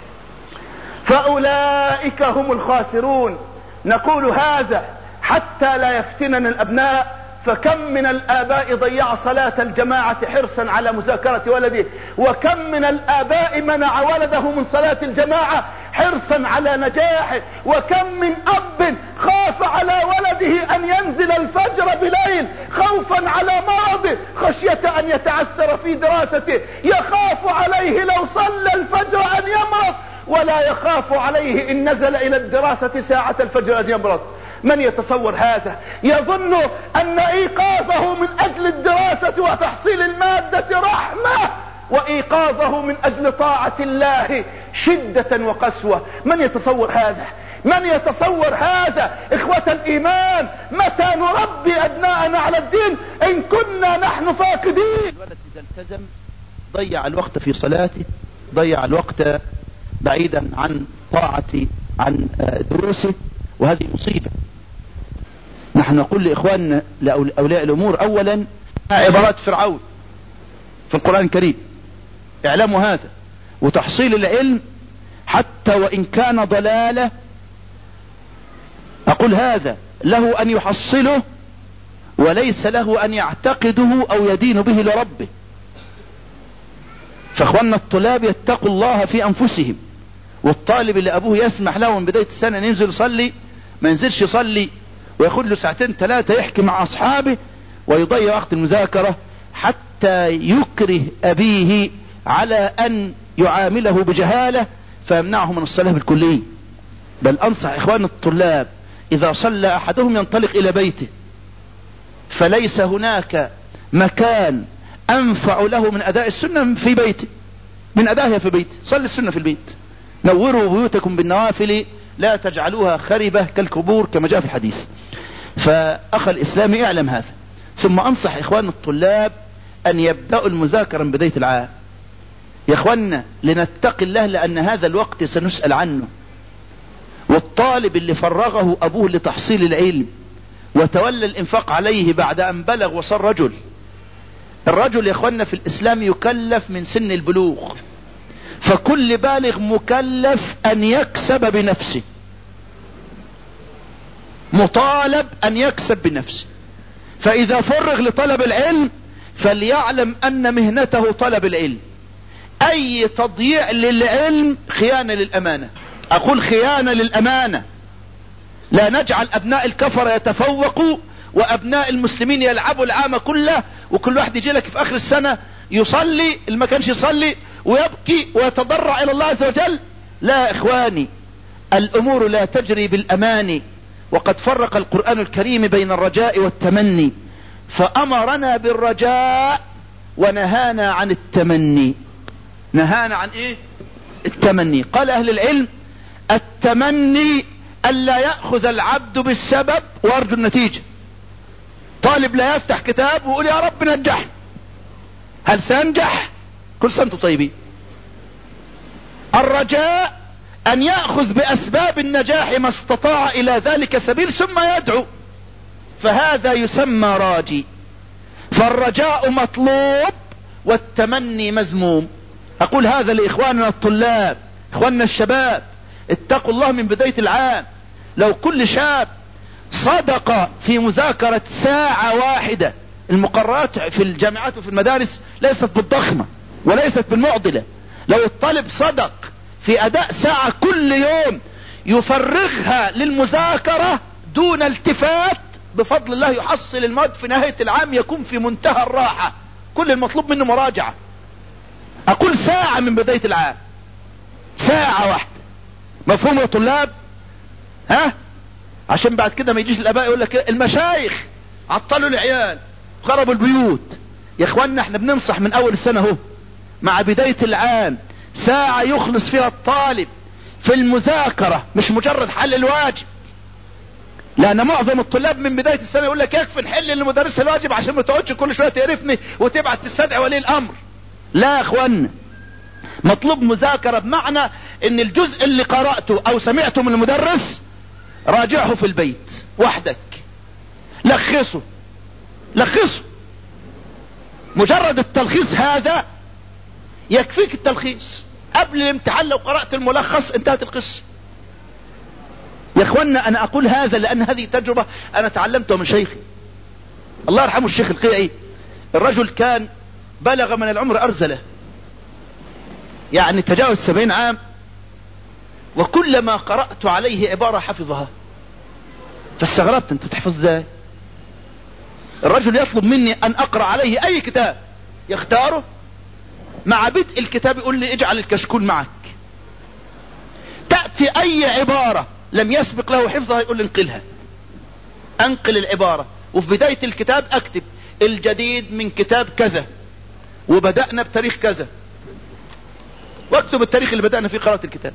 S3: فأولئك هم الخاسرون. نقول هذا حتى لا يفتننا الأبناء. فكم من الآباء ضيع صلاة الجماعة حرصا على مذاكرة ولده، وكم من الآباء منع ولده من صلاة الجماعة حرصا على نجاحه، وكم من أب خاف على ولده أن ينزل الفجر بليل خوفا على مرضه خشية أن يتعثر في دراسته، يخاف عليه لو صلى الفجر أن يمرض، ولا يخاف عليه إن نزل إلى الدراسة ساعة الفجر أن يمرض. من يتصور هذا؟ يظن أن إيقاظه من أجل الدراسة وتحصيل المادة رحمة، وإيقاظه من أجل طاعة الله شدة وقسوة. من يتصور هذا؟ من يتصور هذا؟ إخوة الإيمان، متى نربي أبناءنا على الدين إن كنا نحن فاقدين؟ الولد إذا التزم ضيع الوقت في صلاته، ضيع الوقت بعيدا عن طاعة، عن دروسه، وهذه مصيبة. نحن نقول لإخواننا لأولياء الأمور أولا عبارات فرعون في القرآن الكريم، اعلموا هذا. وتحصيل العلم حتى وإن كان ضلالة، أقول هذا له أن يحصله وليس له أن يعتقده أو يدين به لربه. فاخواننا الطلاب يتقوا الله في انفسهم. والطالب اللي ابوه يسمح له من بداية السنة ان ينزل يصلي ما ينزلش يصلي وياخد له ساعتين ثلاثة يحكي مع اصحابه ويضيع وقت المذاكرة حتى يكره ابيه على ان يعامله بجهالة فيمنعه من الصلاة بالكلية. بل انصح اخوان الطلاب اذا صلى احدهم ينطلق الى بيته، فليس هناك مكان انفع له من اداء السنة في بيته، من ادائها في بيته. صلي السنة في البيت. نوروا بيوتكم بالنوافل لا تجعلوها خربة كالقبور كما جاء في الحديث. فاخ الاسلام اعلم هذا. ثم انصح اخوان الطلاب ان يبدأوا المذاكرة من بداية العام. يا اخوانا لنتقي الله لان هذا الوقت سنسأل عنه. والطالب اللي فرغه ابوه لتحصيل العلم وتولى الانفاق عليه بعد ان بلغ وصار رجل. الرجل يا اخوانا في الاسلام يكلف من سن البلوغ، فكل بالغ مكلف ان يكسب بنفسه، مطالب ان يكسب بنفسه. فاذا فرغ لطلب العلم فليعلم ان مهنته طلب العلم. اي تضييع للعلم خيانة للامانة. اقول خيانة للامانة. لا نجعل ابناء الكفر يتفوقوا وابناء المسلمين يلعبوا العام كله، وكل واحد يجي لك في اخر السنة يصلي اللي ما كانش يصلي ويبكي ويتضرع الى الله عز وجل. لا اخواني، الامور لا تجري بالاماني. وقد فرق القرآن الكريم بين الرجاء والتمني، فامرنا بالرجاء ونهانا عن التمني. نهانا عن ايه؟ التمني. قال اهل العلم التمني الا يأخذ العبد بالسبب ويرجو النتيجة. طالب لا يفتح كتاب ويقول يا رب نجحني. هل سينجح؟ كل سنة وانتم طيبين. الرجاء ان يأخذ باسباب النجاح ما استطاع الى ذلك سبيل ثم يدعو، فهذا يسمى راجي. فالرجاء مطلوب والتمني مذموم. اقول هذا لاخواننا الطلاب، اخواننا الشباب، اتقوا الله من بداية العام. لو كل شاب صدق في مذاكرة ساعة واحدة، المقررات في الجامعات وفي المدارس ليست بالضخمة وليست بالمعضلة. لو الطالب صدق في اداء ساعة كل يوم يفرغها للمذاكرة دون التفات، بفضل الله يحصل المواد في نهاية العام يكون في منتهى الراحة. كل المطلوب منه مراجعة. اقول ساعة من بداية العام، ساعة واحدة. مفهوم يا طلاب؟ ها؟ عشان بعد كده ما يجيش الاباء يقول لك المشايخ عطلوا العيال خربوا البيوت. يا اخوانا احنا بننصح من اول السنة اهو، مع بداية العام ساعة يخلص فيها الطالب في المذاكرة، مش مجرد حل الواجب. لان معظم الطلاب من بداية السنة يقول لك يكفي نحل للمدرس الواجب عشان ما تقعدش كل شوية تعرفني وتبعت تستدعي ولي الامر. لا يا اخوانا، مطلوب مذاكرة بمعنى ان الجزء اللي قرأته او سمعته من المدرس راجعه في البيت وحدك، لخصه. مجرد التلخيص هذا يكفيك. التلخيص قبل الامتحان لو قرأت الملخص انتهت القصة. يا اخوانا انا اقول هذا لان هذه تجربة انا تعلمتها من شيخي الله يرحمه الشيخ القيعي. الرجل كان بلغ من العمر ارذلة، يعني تجاوز 70 عام، وكلما قرأت عليه عبارة حفظها. فاستغربت، انت تحفظ ازاي؟ الرجل يطلب مني ان اقرأ عليه اي كتاب يختاره، مع بدء الكتاب يقول لي اجعل الكشكول معك. تأتي اي عبارة لم يسبق له حفظها يقول لي انقلها. انقل العبارة، وفي بداية الكتاب اكتب الجديد من كتاب كذا وبدأنا بتاريخ كذا، واكتب التاريخ اللي بدأنا فيه قراءة الكتاب.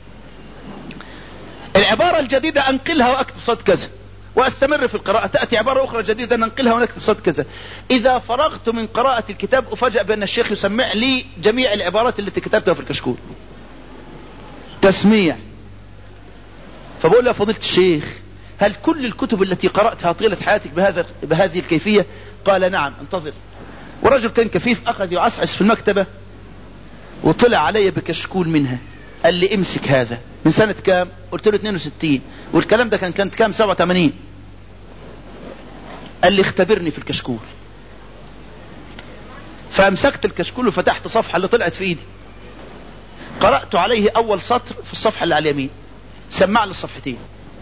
S3: العبارة الجديدة انقلها واكتب صد كذا واستمر في القراءة. تأتي عبارة اخرى جديدة ننقلها ونكتب صد كذا. اذا فرغت من قراءة الكتاب افاجأ بان الشيخ يسمع لي جميع العبارات التي كتبتها في الكشكول تسميع. فبقول له يا فضيلة الشيخ، هل كل الكتب التي قرأتها طيلة حياتك بهذه الكيفية؟ قال نعم. انتظر. ورجل كان كفيف اخذ يعسعس في المكتبة وطلع علي بكشكول منها. قال لي امسك هذا. من سنة كام؟ قلت له 62. والكلام ده كانت كام؟ 87. قال لي اختبرني في الكشكول.
S4: فامسكت الكشكول وفتحت صفحة اللي طلعت في ايدي، قرأت عليه اول سطر في الصفحة اللي على اليمين، سمع لي الصفحتين.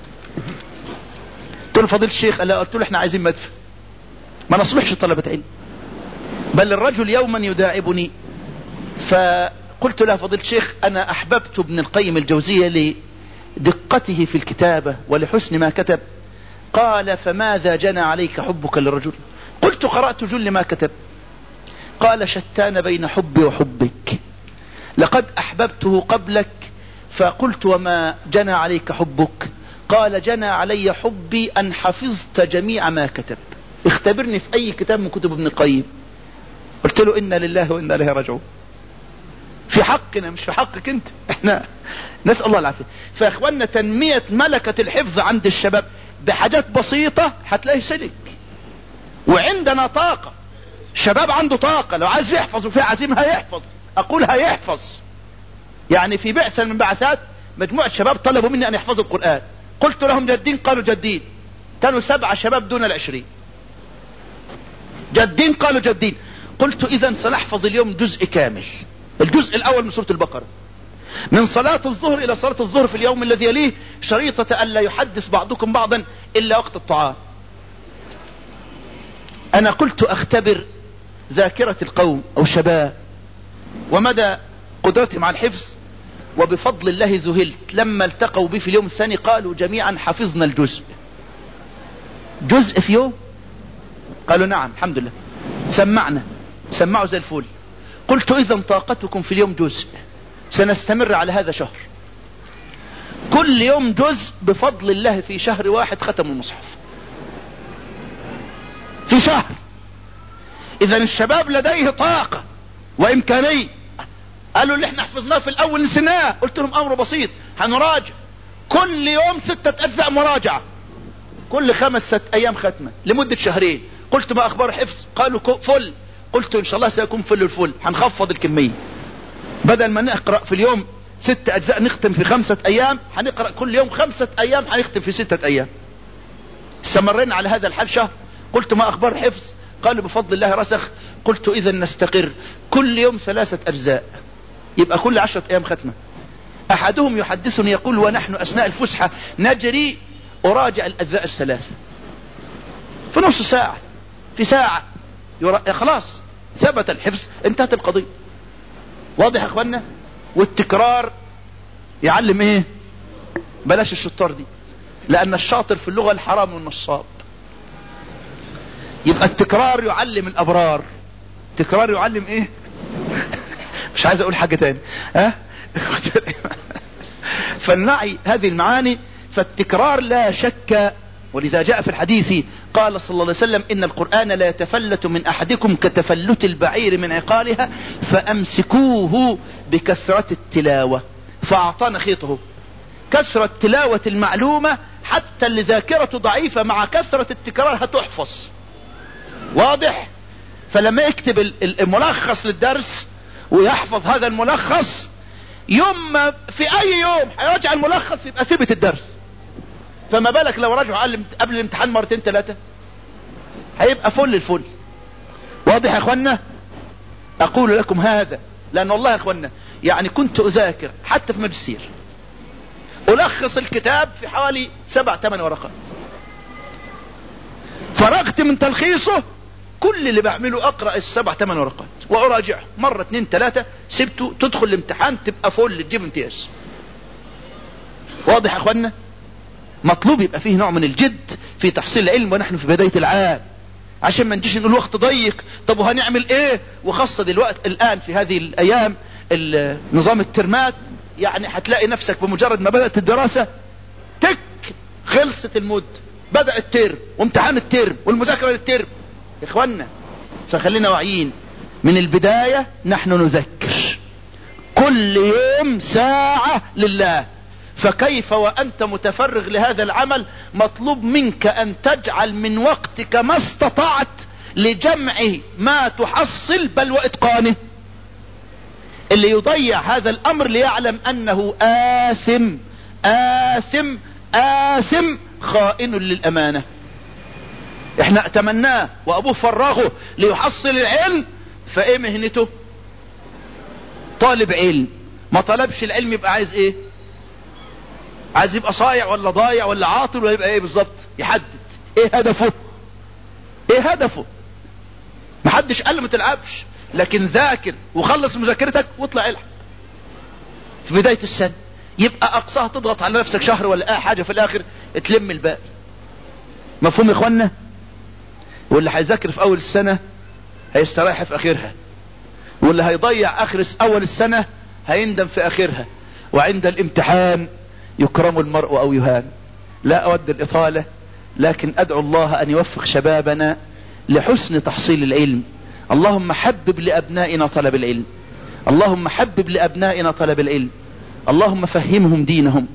S4: قلت له فضيلة الشيخ، قلت له احنا عايزين مدفع، ما نصلحش طلبة علم، بل الرجل يوما يداعبني. فقلت له فضيلة الشيخ انا احببت ابن القيم الجوزية لدقته في الكتابة ولحسن ما كتب. قال فماذا جنى عليك حبك للرجل؟ قلت قرأت جل ما كتب. قال شتان بين حبي وحبك، لقد احببته قبلك فقلت وما جنى عليك حبك؟ قال جنى علي حبي ان حفظت جميع ما كتب. اختبرني في اي كتاب من كتب ابن القيم. قلت له انا لله وانا اليه راجعون، في حقنا مش في حقك انت، احنا نسأل الله العافية. فاخوانا تنمية ملكة الحفظ عند الشباب بحاجات بسيطة هتلاقيه سلك. وعندنا طاقة، الشباب عنده طاقة، لو عايز يحفظ وفي عزيمة هيحفظ، اقول هيحفظ. يعني في بعثة من بعثات مجموعة شباب طلبوا مني ان يحفظوا القرآن، قلت لهم جادين؟ قالوا جادين. كانوا 7 شباب دون 20. جادين؟ قالوا جادين. قلت اذا سنحفظ اليوم جزء كامل، الجزء الاول من سورة البقرة، من صلاة الظهر الى صلاة الظهر في اليوم الذي يليه، شريطة الا يحدث بعضكم بعضا الا وقت الطعام. انا قلت اختبر ذاكرة القوم او الشباب ومدى قدرتهم على الحفظ، وبفضل الله ذهلت لما التقوا بي في اليوم الثاني قالوا جميعا حفظنا الجزء. جزء في يوم؟ قالوا نعم الحمد لله، سمعوا زي الفل. قلت اذا طاقتكم في اليوم جزء، سنستمر على هذا شهر، كل يوم جزء بفضل الله. في شهر واحد ختموا المصحف، في شهر. اذا الشباب لديه طاقة وامكانية. قالوا اللي احنا حفظناه في الاول نسيناه. قلت لهم امر بسيط، هنراجع كل يوم 6 اجزاء مراجعة، كل 5 ايام ختمة لمدة شهرين. قلت ما اخبار حفظ؟ قالوا فل. قلت ان شاء الله سيكون فل الفل، هنخفض الكمية، بدل ما نقرأ في اليوم 6 اجزاء نختم في 5 ايام، هنقرأ كل يوم 5 ايام هنختم في 6 ايام. استمرينا على هذا الحال شهر. قلت ما اخبار حفظ؟ قالوا بفضل الله رسخ. قلت اذا نستقر كل يوم 3 اجزاء، يبقى كل 10 ايام ختمة. احدهم يحدثني يقول ونحن اثناء الفسحة نجري اراجع الاجزاء 3 في نص ساعة، في ساعة خلاص ثبت الحفظ، انتهت القضية. واضح يا اخوانا؟ والتكرار يعلم ايه؟ بلاش الشطار دي، لان الشاطر في اللغة الحرام والنصاب. يبقى التكرار يعلم الابرار. التكرار يعلم ايه؟ مش عايز اقول حاجة تاني، ها؟ فلنعي هذه المعاني. فالتكرار لا شك، ولذا جاء في الحديث قال صلى الله عليه وسلم ان القرآن لا يتفلت من احدكم كتفلت البعير من عقالها فامسكوه بكثرة التلاوة. فاعطانا خيطه، كثرة تلاوة المعلومة، حتى اللي ذاكرته ضعيفة مع كثرة التكرار هتحفظ. واضح؟ فلما يكتب الملخص للدرس ويحفظ هذا الملخص، يوم ما في اي يوم هيراجع الملخص يبقى ثبت الدرس. فما بالك لو رجعوا قبل الامتحان 2 3 هيبقى فل الفل. واضح يا اخوانا؟ اقول لكم هذا لان والله يا اخوانا يعني كنت اذاكر حتى في ماجستير، الخص الكتاب في حوالي 7 8 ورقات، فرغت من تلخيصه، كل اللي بعمله اقرأ 7 8 ورقات واراجعه مرة 2 3، سبته تدخل الامتحان تبقى فل تجيب امتياز. واضح يا اخوانا؟ مطلوب يبقى فيه نوع من الجد في تحصيل العلم ونحن في بداية العام، عشان ما نجيش نقول وقت ضيق طب وهنعمل ايه. وخاصة دلوقتي الان في هذه الايام نظام الترمات، يعني هتلاقي نفسك بمجرد ما بدأت الدراسة تك خلصت المدة، بدأ الترم وامتحان الترم والمذاكرة للترم. يا اخوانا فخلينا واعيين من البداية، نحن نذكر كل يوم ساعة لله. فكيف وانت متفرغ لهذا العمل؟ مطلوب منك ان تجعل من وقتك ما استطعت لجمع ما تحصل بل واتقانه. اللي يضيع هذا الامر ليعلم انه آثم آثم آثم خائن للامانة. احنا اتمناه وابوه فرغه ليحصل العلم، فايه مهنته؟ طالب علم. ما طلبش العلم يبقى عايز ايه؟ عايز يبقى صايع ولا ضايع ولا عاطل ولا يبقى ايه بالظبط؟ يحدد ايه هدفه. ايه هدفه؟ محدش قال له ما تلعبش، لكن ذاكر وخلص مذاكرتك واطلع العب في بداية السنة. يبقى اقصاها تضغط على نفسك شهر ولا اي حاجة، في الاخر تلم الباقي. مفهوم يا اخوانا؟ واللي هيذاكر في اول السنة هيستريح في اخرها، واللي هيضيع اول السنة هيندم في اخرها. وعند الامتحان يكرم المرء او يهان. لا اود الاطالة، لكن ادعو الله ان يوفق شبابنا لحسن تحصيل العلم. اللهم حبب لابنائنا طلب العلم، اللهم حبب لابنائنا طلب العلم، اللهم فهمهم دينهم.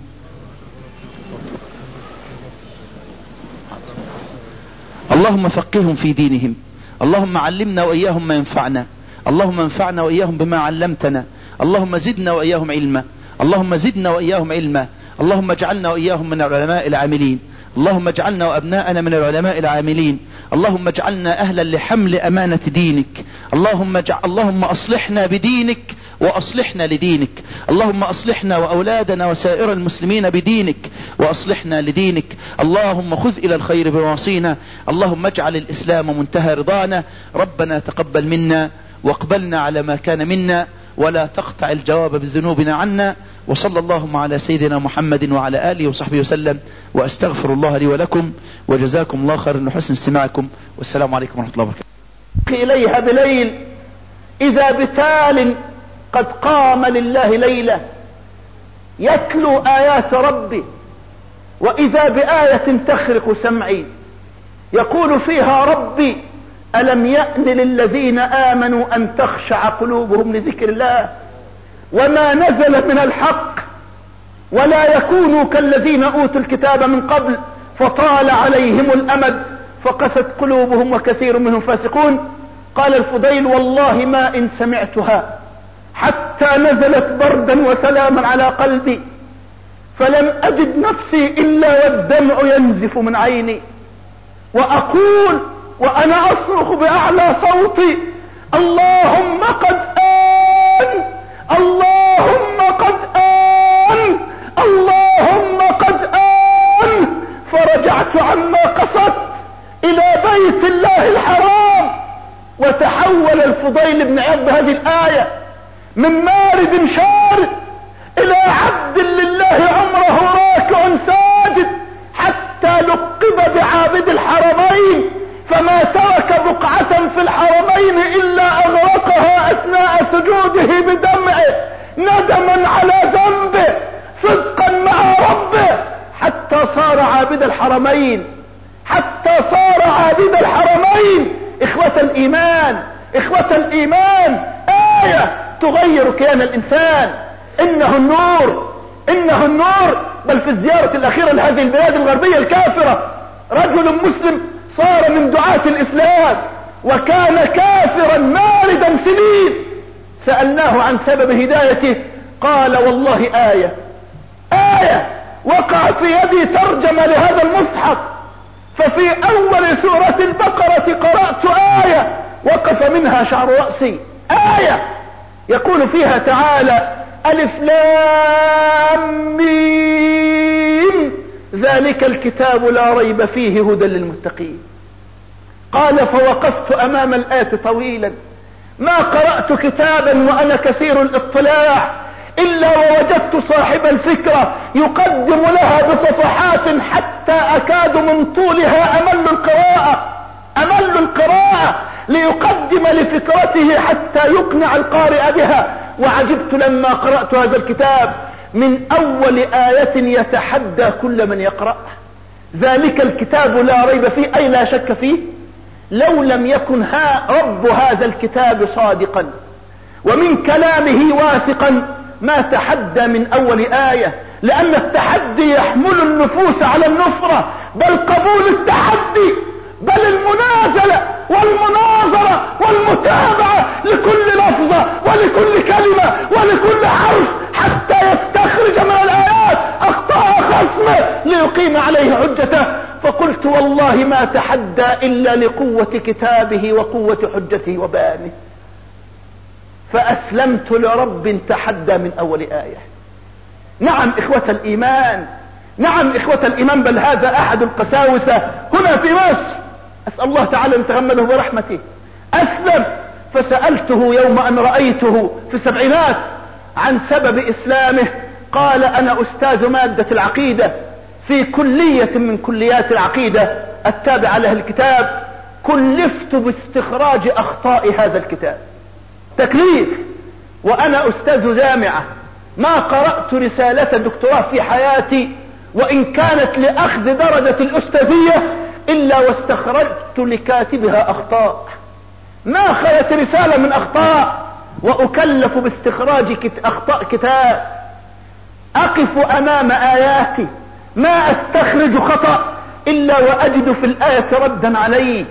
S4: اللهم فقههم في دينهم، اللهم علمنا واياهم ما ينفعنا، اللهم انفعنا واياهم بما علمتنا، اللهم زدنا واياهم علما، اللهم زدنا واياهم علما، اللهم اجعلنا واياهم من العلماء العاملين، اللهم اجعلنا وابناءنا من العلماء العاملين، اللهم اجعلنا اهلا لحمل امانة دينك، اللهم اصلحنا بدينك واصلحنا لدينك، اللهم اصلحنا واولادنا وسائر المسلمين بدينك واصلحنا لدينك، اللهم خذ الى الخير بنواصينا، اللهم اجعل الاسلام منتهى رضانا، ربنا تقبل منا واقبلنا على ما كان منا، ولا تقطع الجواب بذنوبنا عنا. وصلى اللهم على سيدنا محمد وعلى آله وصحبه وسلم، وأستغفر الله لي ولكم، وجزاكم الله خيرا لحسن استماعكم، والسلام عليكم ورحمة الله وبركاته.
S3: إليها بليل إذا بتال قد قام لله ليلة يتلو آيات ربي، وإذا بآية تخرق سمعي يقول فيها ربي ألم يأن للذين آمنوا أن تخشع قلوبهم لذكر الله وما نزل من الحق ولا يكونوا كالذين أوتوا الكتاب من قبل فطال عليهم الأمد فقست قلوبهم وكثير منهم فاسقون. قال الفضيل والله ما إن سمعتها حتى نزلت بردا وسلاما على قلبي، فلم أجد نفسي إلا والدمع ينزف من عيني، وأقول وأنا أصرخ بأعلى صوتي اللهم قد آن، اللهم قد آن، اللهم قد آن. فرجعت عما قصدت إلى بيت الله الحرام، وتحول الفضيل بن عياض بهذه الآية من مارد شارد إلى عبد لله عمره راكع ساجد، حتى لقب بعابد الحرمين، فما ترك بقعة في الحرمين إلا أغرقها أثناء سجوده بدمعه ندما على ذنبه صدقا مع ربه، حتى صار عابد الحرمين، حتى صار عابد الحرمين. إخوة الإيمان، إخوة الإيمان، آية تغير كيان الإنسان. إنه النور، إنه النور. بل في الزيارة الأخيرة لهذه البلاد الغربية الكافرة رجل مسلم صار من دعاة الإسلام وكان كافرا ماردا سنين، سألناه عن سبب هدايته قال والله آية، آية وقع في يدي ترجمة لهذا المصحف، ففي أول سورة البقرة قرأت آية وقف منها شعر رأسي، آية يقول فيها تعالى ألف لام ميم ذلك الكتاب لا ريب فيه هدى للمتقين. قال فوقفت أمام الآية طويلا، ما قرأت كتابا وأنا كثير الاطلاع إلا ووجدت صاحب الفكرة يقدم لها بصفحات حتى أكاد من طولها أمل القراءة ليقدم لفكرته حتى يقنع القارئ بها. وعجبت لما قرأت هذا الكتاب من أول آية يتحدى كل من يقرأ ذلك الكتاب لا ريب فيه أي لا شك فيه. لو لم يكن رب هذا الكتاب صادقا ومن كلامه واثقا ما تحدى من أول آية، لأن التحدي يحمل النفوس على النفرة، بل قبول التحدي، بل المنازلة والمناظرة والمتابعة لكل لفظة ولكل كلمة ولكل حرف حتى يستخرج من الآيات أخطاء خصمه ليقيم عليه حجته. فقلت والله ما تحدى إلا لقوة كتابه وقوة حجته وبيانه. فأسلمت لرب تحدى من أول آية. نعم إخوة الإيمان، نعم إخوة الإيمان، بل هذا أحد القساوسة هنا في مصر، أسأل الله تعالى أن يتغمده برحمته. أسلم، فسألته يوم أن رأيته في السبعينات عن سبب إسلامه، قال أنا أستاذ مادة العقيدة في كلية من كليات العقيدة التابعة له الكتاب، كلفت باستخراج أخطاء هذا الكتاب، تكليف، وأنا أستاذ جامعة، ما قرأت رسالة دكتوراه في حياتي وإن كانت لأخذ درجة الأستاذية إلا واستخرجت لكاتبها أخطاء، ما خلت رسالة من أخطاء، وأكلف باستخراج أخطاء كتاب. أقف أمام آياتي ما أستخرج خطأ إلا وأجد في الآية ردا عليه،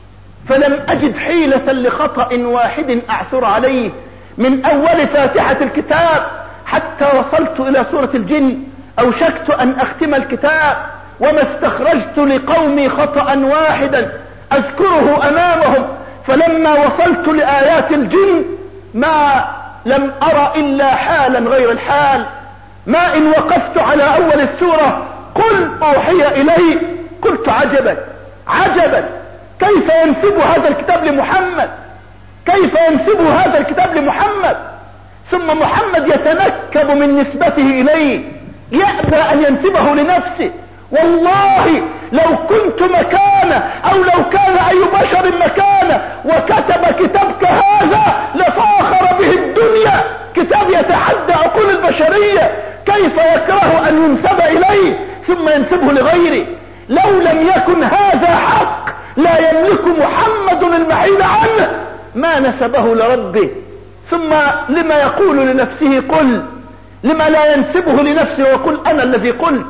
S3: فلم أجد حيلة لخطأ واحد أعثر عليه من أول فاتحة الكتاب حتى وصلت إلى سورة الجن، أوشكت أن أختم الكتاب وما استخرجت لقومي خطأ واحدا أذكره أمامهم. فلما وصلت لآيات الجن ما لم أرى إلا حالا غير الحال، ما إن وقفت على أول السورة قل أوحي إلي، قلت عجبا عجبا، كيف ينسب هذا الكتاب لمحمد، كيف ينسب هذا الكتاب لمحمد، ثم محمد يتنكب من نسبته إليه، يأبى أن ينسبه لنفسه. والله لو كنت مكانه أو لو كان أي بشر مكانه وكتب كتاب كهذا لفاخر به الدنيا، كتاب يتحدى عقول البشرية، كيف يكره أن ينسب إليه ثم ينسبه لغيره؟ لو لم يكن هذا حق لا يملك محمد المحيد عنه ما نسبه لربه. ثم لما يقول لنفسه قل، لما لا ينسبه لنفسه وقل أنا الذي قلت؟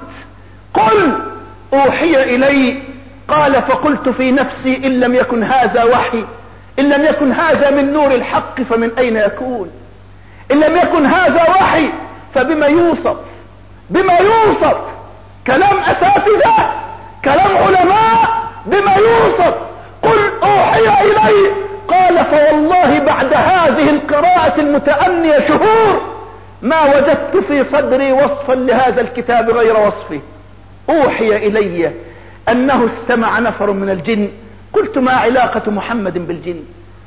S3: قل أوحي إلي، قال فقلت في نفسي إن لم يكن هذا وحي، إن لم يكن هذا من نور الحق فمن أين يكون؟ إن لم يكن هذا وحي فبما يوصف؟ بما يوصف؟ كلام أساتذة، كلام علماء، بما يوصف؟ قل أوحي إلي، قال فوالله بعد هذه القراءة المتأنية شهور ما وجدت في صدري وصفا لهذا الكتاب غير وصفه. أوحي إلي أنه استمع نفر من الجن. قلت ما علاقة محمد بالجن؟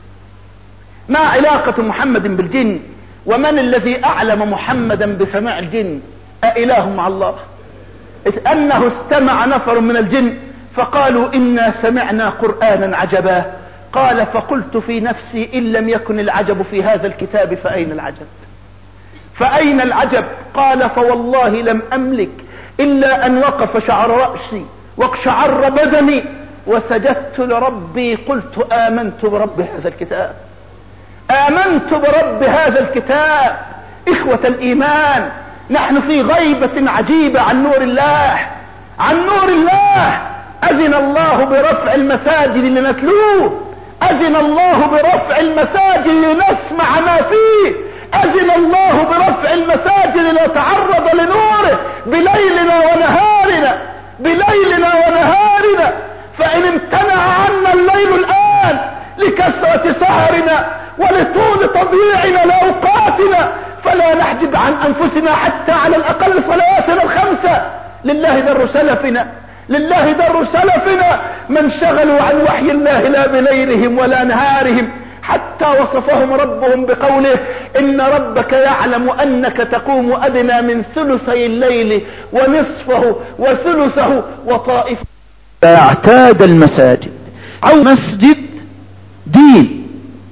S3: ما علاقة محمد بالجن؟ ومن الذي أعلم محمدا بسماع الجن؟ أإله مع الله؟ أنه استمع نفر من الجن فقالوا إنا سمعنا قرآنا عجبا. قال فقلت في نفسي إن لم يكن العجب في هذا الكتاب فأين العجب؟ فأين العجب؟ قال فوالله لم أملك إلا أن وقف شعر رأسي واقشعر بدني وسجدت لربي، قلت آمنت برب هذا الكتاب، آمنت برب هذا الكتاب. إخوة الإيمان، نحن في غيبة عجيبة عن نور الله، عن نور الله. أذن الله برفع المساجد لنتلوه، أذن الله برفع المساجد لنسمع ما فيه، أذن الله برفع المساجد لنتعرض لنوره بليلنا ونهارنا، بليلنا ونهارنا. فإن امتنع عنا الليل الآن لكثرة سهرنا ولطول تضييعنا لأوقاتنا فلا نحجب عن أنفسنا حتى على الأقل صلواتنا الخمسة. لله در سلفنا، لله در سلفنا من شغلوا عن وحي الله لا بليلهم ولا نهارهم، حتى وصفهم ربهم بقوله إن ربك يعلم أنك تقوم أدنى من ثلثي الليل ونصفه وثلثه وطائفه. اعتاد المساجد أو مسجد دين،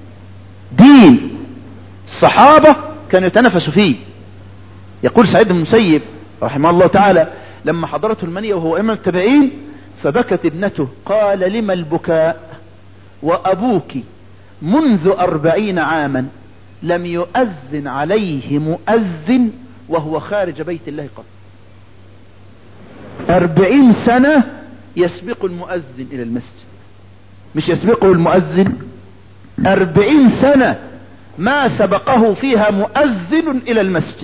S3: دين الصحابة كانوا يتنافسوا فيه. يقول سعيد بن المسيب رحمه الله تعالى لما حضرته المنية وهو إمام التابعين فبكت ابنته، قال لما البكاء وأبوك منذ 40 عاما لم يؤذن عليه مؤذن وهو خارج بيت الله قط. 40 سنة يسبق المؤذن إلى المسجد، مش يسبقه المؤذن، 40 سنة ما سبقه فيها مؤذن إلى المسجد.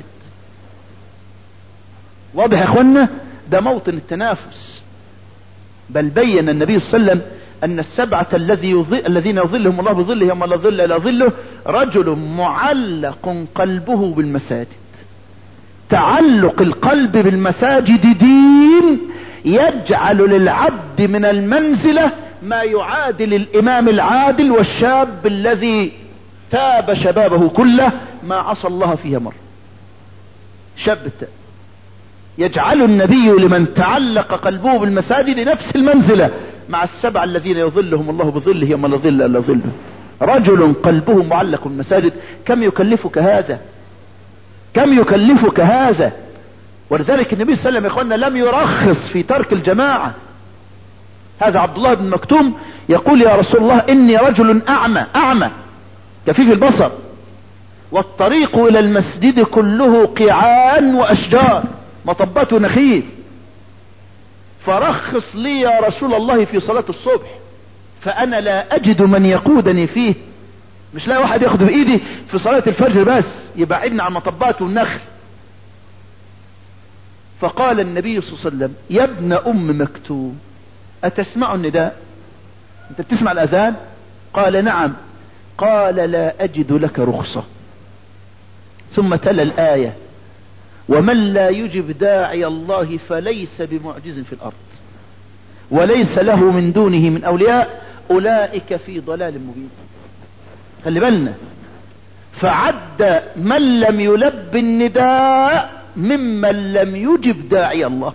S3: واضح يا اخوانا؟ ده موطن التنافس. بل بين النبي صلى الله عليه وسلم
S4: أن السبعة الذين يظلهم الله بظله يوم لا ظل إلا ظله رجل معلق قلبه بالمساجد. تعلق القلب بالمساجد دين يجعل للعبد من المنزلة ما يعادل الإمام العادل والشاب الذي تاب شبابه كله ما عصى الله فيها مرة. شاب التاب يجعل النبي لمن تعلق قلبه بالمساجد نفس المنزلة مع السبع الذين يظلهم الله بظله يوم لا ظل الا ظله. رجل قلبه معلق بالمساجد. كم يكلفك هذا؟ كم يكلفك هذا؟ ولذلك النبي صلى الله عليه وسلم يا اخوانا لم يرخص في ترك الجماعة. هذا عبد الله بن مكتوم يقول يا رسول الله اني رجل اعمى كفيف البصر والطريق الى المسجد كله قيعان واشجار مطبات ونخيل، فرخص لي يا رسول الله في صلاة الصبح فانا لا اجد من يقودني فيه. مش لاقي واحد ياخد بايدي في صلاة الفجر بس يبعدنا عن المطبات والنخل. فقال النبي صلى الله عليه وسلم يا ابن ام مكتوم اتسمع النداء؟ انت بتسمع الاذان؟ قال نعم. قال لا اجد لك رخصة. ثم تلا الآية ومن لا يجب داعي الله فليس بمعجز في الارض وليس له من دونه من اولياء اولئك في ضلال مبين. خلي بالنا. فعد من لم يلب النداء ممن لم يجب داعي الله.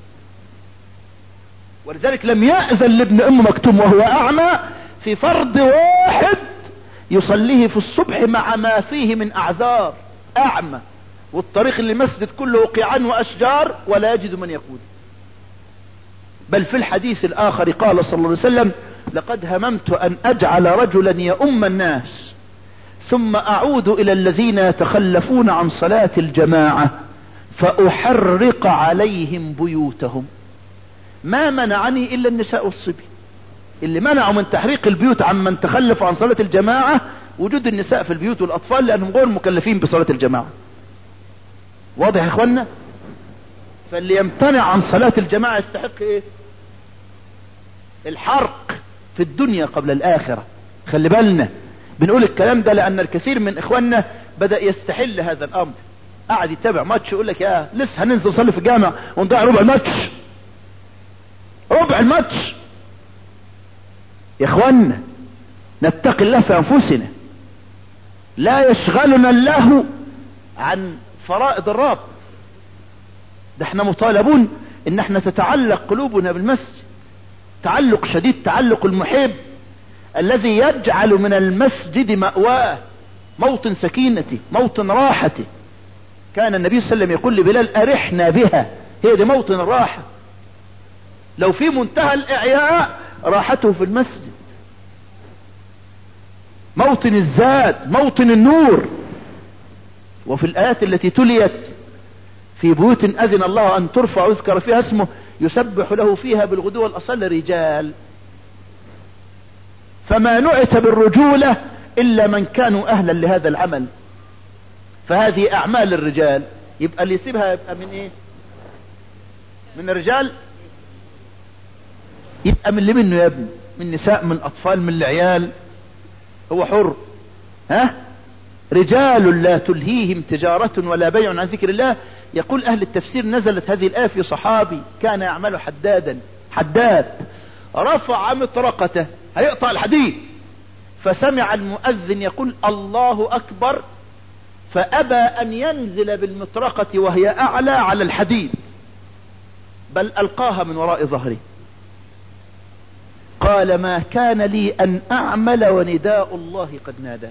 S4: ولذلك لم يأذن لابن ام مكتوم وهو اعمى في فرض واحد يصليه في الصبح مع ما فيه من اعذار. اعمى والطريق للمسجد كله قيعان واشجار ولا يجد من يقود. بل في الحديث الاخر قال صلى الله عليه وسلم لقد هممت ان اجعل رجلا يؤم الناس ثم اعود الى الذين يتخلفون عن صلاة الجماعة فاحرق عليهم بيوتهم. ما منعني الا النساء والصبي. اللي منعوا من تحريق البيوت عن من تخلف عن صلاة الجماعة وجود النساء في البيوت والاطفال لانهم غير مكلفين بصلاة الجماعة. واضح يا اخوانا؟ فاللي يمتنع عن صلاة الجماعة يستحق ايه؟ الحرق في الدنيا قبل الاخرة. خلي بالنا. بنقول الكلام ده لان الكثير من اخواننا بدأ يستحل هذا الامر. قاعد يتابع ماتش يقول لك يا لسه هننزل نصلي في الجامع ونضيع ربع الماتش. ربع الماتش. يا اخوانا نتقي الله في انفسنا. لا يشغلنا الله عن فرائض الرب. ده احنا مطالبون ان احنا تتعلق قلوبنا بالمسجد تعلق شديد، تعلق المحب الذي يجعل من المسجد مأواه، موطن سكينته، موطن راحته. كان النبي صلى الله عليه وسلم يقول لبلال ارحنا بها، هي دي موطن الراحة. لو في منتهى الاعياء راحته في المسجد، موطن الزاد، موطن النور. وفي الآيات التي تليت في بيوت أذن الله أن ترفع ويذكر فيها اسمه يسبح له فيها بالغدو والأصال رجال. فما نعت بالرجولة إلا من كانوا أهلا لهذا العمل. فهذه أعمال الرجال. يبقى اللي يسيبها يبقى من إيه؟ من الرجال. يبقى من اللي منه يا ابني، من نساء، من أطفال، من العيال. هو حر. ها؟ رجال لا تلهيهم تجارة ولا بيع عن ذكر الله. يقول أهل التفسير نزلت هذه الآية في صحابي كان يعمل حداد رفع مطرقته هيقطع الحديد فسمع المؤذن يقول الله أكبر فأبى أن ينزل بالمطرقة وهي أعلى على الحديد بل ألقاها من وراء ظهري. قال ما كان لي أن أعمل ونداء الله قد نادى.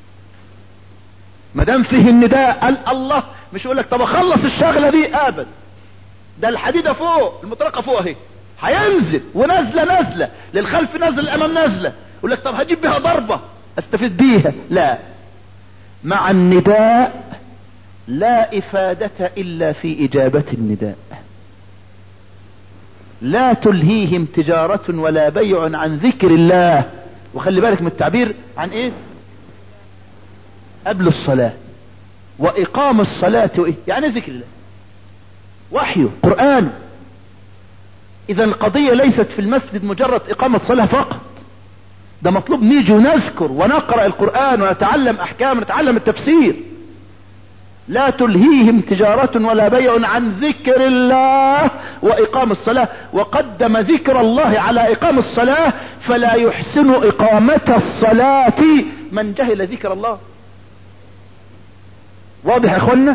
S4: ما دام فيه النداء قال الله، مش يقول لك طب اخلص الشغله دي ابدا. ده الحديده فوق، المطرقه فوق اهي، هينزل ونازله للخلف، نازل الامام نازله. يقول لك طب هجيب بيها ضربه استفيد بيها. لا، مع النداء لا افاده الا في اجابه النداء. لا تلهيهم تجاره ولا بيع عن ذكر الله. وخلي بالك من التعبير عن ايه؟ قبل الصلاة وإقام الصلاة وإيه؟ يعني ذكر الله، وحيه، قرآن. اذا القضية ليست في المسجد مجرد اقامة صلاة فقط، ده مطلوب نيجي ونذكر ونقرأ القرآن ونتعلم احكام ونتعلم التفسير. لا تلهيهم تجارة ولا بيع عن ذكر الله واقام الصلاة، وقدم ذكر الله على اقام الصلاة، فلا يحسن اقامة الصلاة من جهل ذكر الله. واضح يا اخوانا؟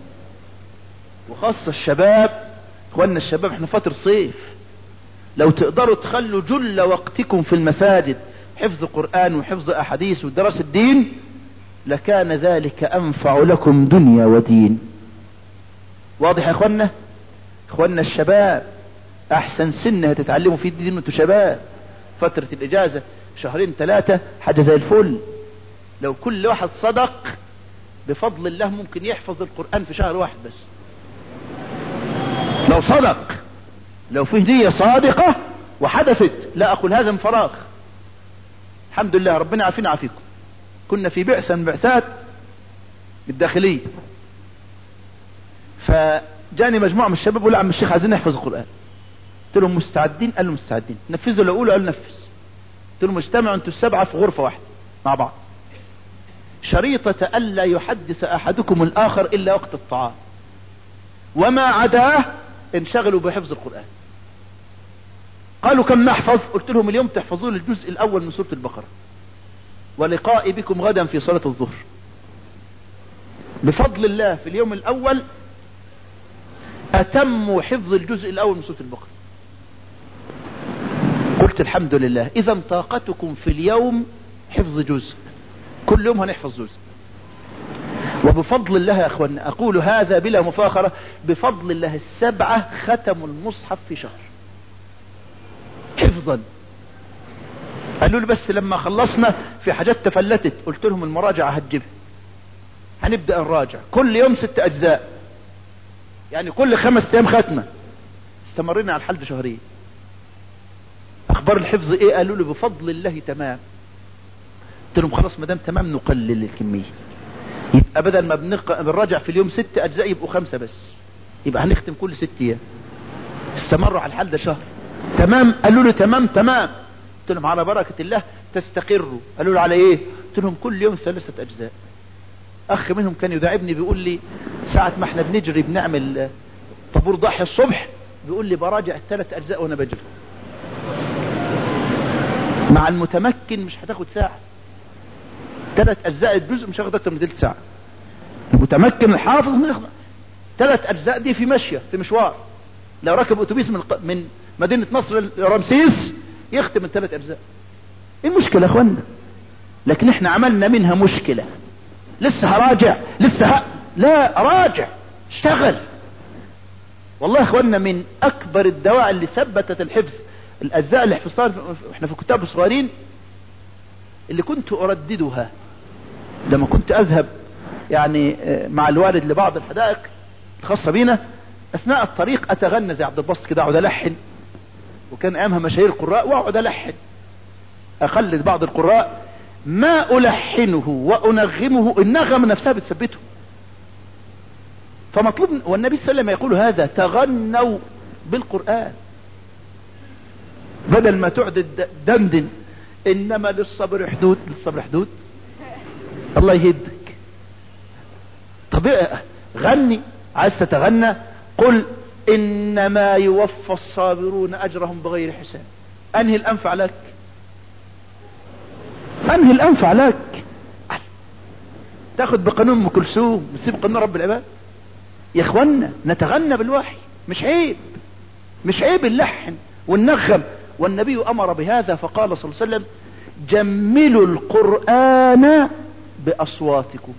S4: وخاصة الشباب، اخوانا الشباب احنا فترة صيف، لو تقدروا تخلوا جل وقتكم في المساجد حفظ قرآن وحفظ احاديث ودراسة الدين لكان ذلك انفع لكم دنيا ودين. واضح يا اخوانا؟ اخوانا الشباب احسن سنة هتتعلموا فيه الدين وانتوا شباب، فترة الاجازة شهرين 3 حاجة زي الفل. لو كل واحد صدق بفضل الله ممكن يحفظ القرآن في شهر واحد بس، لو صدق، لو فيه نية صادقة وحدثت. لا اقول هذا من فراغ، الحمد لله ربنا عافينا عافيكم. كنا في بعثة من بعثات الداخلية، فجاني مجموعة من الشباب وقالوا عم الشيخ عايزين نحفظ القرآن. قلت لهم مستعدين؟ قالوا مستعدين. نفذوا اللي قالوا نفذ. قلت لهم اجتمعوا انتوا ال7 في غرفة واحدة مع بعض، شريطة ألا يحدث أحدكم الآخر إلا وقت الطعام، وما عداه انشغلوا بحفظ القرآن. قالوا كم نحفظ؟ قلت لهم اليوم تحفظون الجزء الأول من سورة البقرة، ولقائي بكم غدا في صلاة الظهر. بفضل الله في اليوم الأول أتموا حفظ الجزء الأول من سورة البقرة. قلت الحمد لله، إذا طاقتكم في اليوم حفظ جزء، كل يوم هنحفظ جزء. وبفضل الله يا أخوانا أقول هذا بلا مفاخرة، بفضل الله ال7 ختموا المصحف في شهر حفظا. قالوا لي بس لما خلصنا في حاجات تفلتت. قلت لهم المراجعة هتجيبها، هنبدأ نراجع كل يوم 6 أجزاء، يعني كل 5 أيام ختمة. استمرنا على الحال ده شهرين. أخبار الحفظ إيه؟ قالوا لي بفضل الله تمام. قلت لهم خلاص ما دام تمام نقلل الكمية، يبقى بدل ما بنراجع في اليوم 6 أجزاء يبقوا 5 بس، يبقى هنختم كل 6 أيام. استمروا على الحال ده شهر. تمام؟ قالوا لي تمام تمام. قلت لهم على بركة الله تستقروا. قالوا لي على ايه؟ قلت لهم كل يوم 3 أجزاء. اخ منهم كان يداعبني بيقول لي ساعة ما احنا بنجري بنعمل طابور ضاحي الصبح، بيقول لي براجع 3 أجزاء وانا بجري. مع المتمكن مش هتاخد ساعة، 3 أجزاء الجزء مش هاخد اكتر من تلت ساعة. المتمكن الحافظ من 3 أجزاء دي في مشية، في مشوار. لو ركب اتوبيس من مدينة نصر لرمسيس يختم 3 أجزاء. ايه المشكلة يا اخوانا؟ لكن احنا عملنا منها مشكلة. لسه هراجع، لا راجع، اشتغل. والله يا اخوانا من اكبر الدواعي اللي ثبتت الحفظ الاجزاء اللي حفظتها احنا في كتاب الصغيرين، اللي كنت ارددها لما كنت اذهب يعني مع الوالد لبعض الحدائق الخاصة بينا، اثناء الطريق اتغنى زي عبد الباسط كده، اقعد الحن، وكان ايامها مشاهير القراء، واقعد الحن اخلد بعض القراء ما الحنه وانغمه، النغمة نفسها بتثبته. فمطلوب، والنبي صلى الله عليه وسلم يقول هذا تغنوا بالقرآن، بدل ما تقعد دندن انما للصبر حدود. للصبر حدود؟ الله يهدك. طب غني، عايز تتغنى قل انما يوفى الصابرون اجرهم بغير حساب. انهي الانفع لك؟ انهي الانفع لك؟ تاخد بقانون ام كلثوم وتسيب قانون رب العباد؟ يا اخوانا نتغنى بالوحي، مش عيب، مش عيب اللحن والنغم. والنبي امر بهذا فقال صلى الله عليه وسلم جملوا القرآن باصواتكم.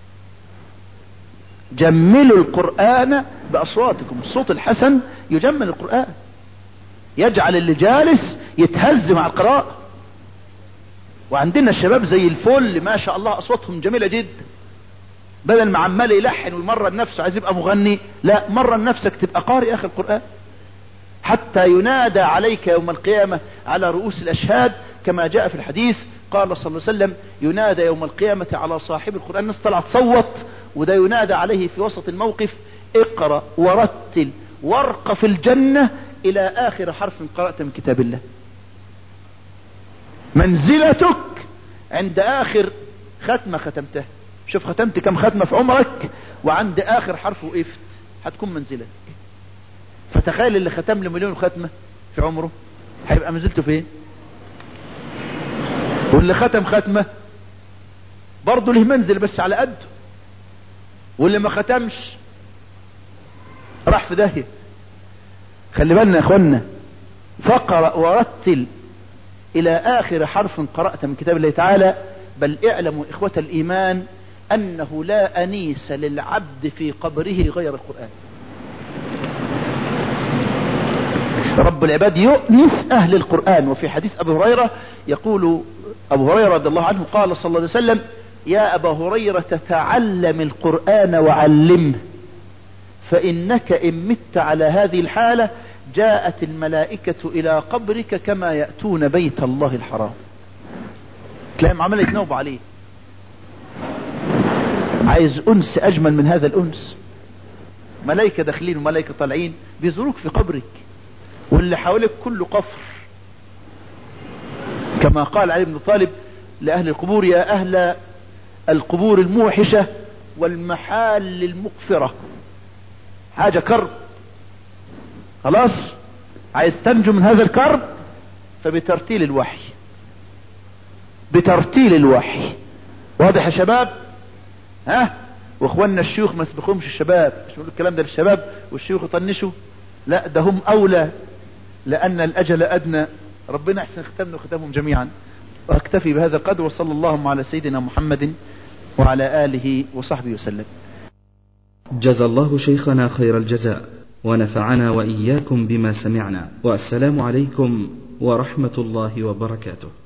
S4: جملوا القرآن باصواتكم. الصوت الحسن يجمل القرآن، يجعل اللي جالس يتهز مع القراءة. وعندنا الشباب زي الفل ما شاء الله اصواتهم جميلة جدا، بدل ما عمال يلحن ويمرن نفسه عايز يبقى مغني، لا مرن نفسك تبقى قارئ اخي القرآن، حتى ينادى عليك يوم القيامة على رؤوس الاشهاد كما جاء في الحديث. قال صلى الله عليه وسلم ينادى يوم القيامة على صاحب القرآن، الناس طلعت تصوت، وده ينادى عليه في وسط الموقف اقرأ ورتل وارق في الجنة إلى آخر حرف قرأت من كتاب الله. منزلتك عند آخر ختمة ختمتها. شوف ختمت كم ختمة في عمرك، وعند آخر حرف وقفت، هتكون منزلتك. فتخيل اللي ختم له مليون ختمة في عمره هيبقى منزلته فين؟ واللي ختم ختمة برضه له منزل بس على قده، واللي ما ختمش راح في داهية. خلي بالنا يا اخوانا، فقرأ ورتل الى اخر حرف قرأت من كتاب الله تعالى. بل اعلموا اخوة الايمان انه لا انيس للعبد في قبره غير القرآن. رب العباد يؤنس اهل القرآن. وفي حديث ابي هريرة يقول ابو هريرة رضي الله عنه قال صلى الله عليه وسلم: يا ابا هريرة تعلم القرآن وعلمه، فانك ان مت على هذه الحالة جاءت الملائكة الى قبرك كما يأتون بيت الله الحرام. تلاقيهم عمال يتنوب عليه. عايز انس اجمل من هذا الانس؟ ملائكة داخلين وملائكة طالعين بيزوروك في قبرك، واللي حواليك كله قفر، كما قال علي بن طالب لأهل القبور: يا أهل القبور الموحشة والمحال المقفرة. حاجة كرب، خلاص عايز تنجو من هذا الكرب، فبترتيل الوحي، بترتيل الوحي. واضح يا شباب؟ ها؟ واخواننا الشيوخ ما سبقهمش الشباب، مش بيقولوا الكلام ده للشباب والشيوخ يطنشوا، لا ده هم اولى، لان الاجل ادنى. ربنا احسن ختمنا وختمهم جميعا. واكتفي بهذا القدر، وصلى اللهم على سيدنا محمد وعلى اله وصحبه وسلم.
S5: جزى الله شيخنا خير الجزاء، ونفعنا وإياكم بما سمعنا، والسلام عليكم ورحمة الله وبركاته.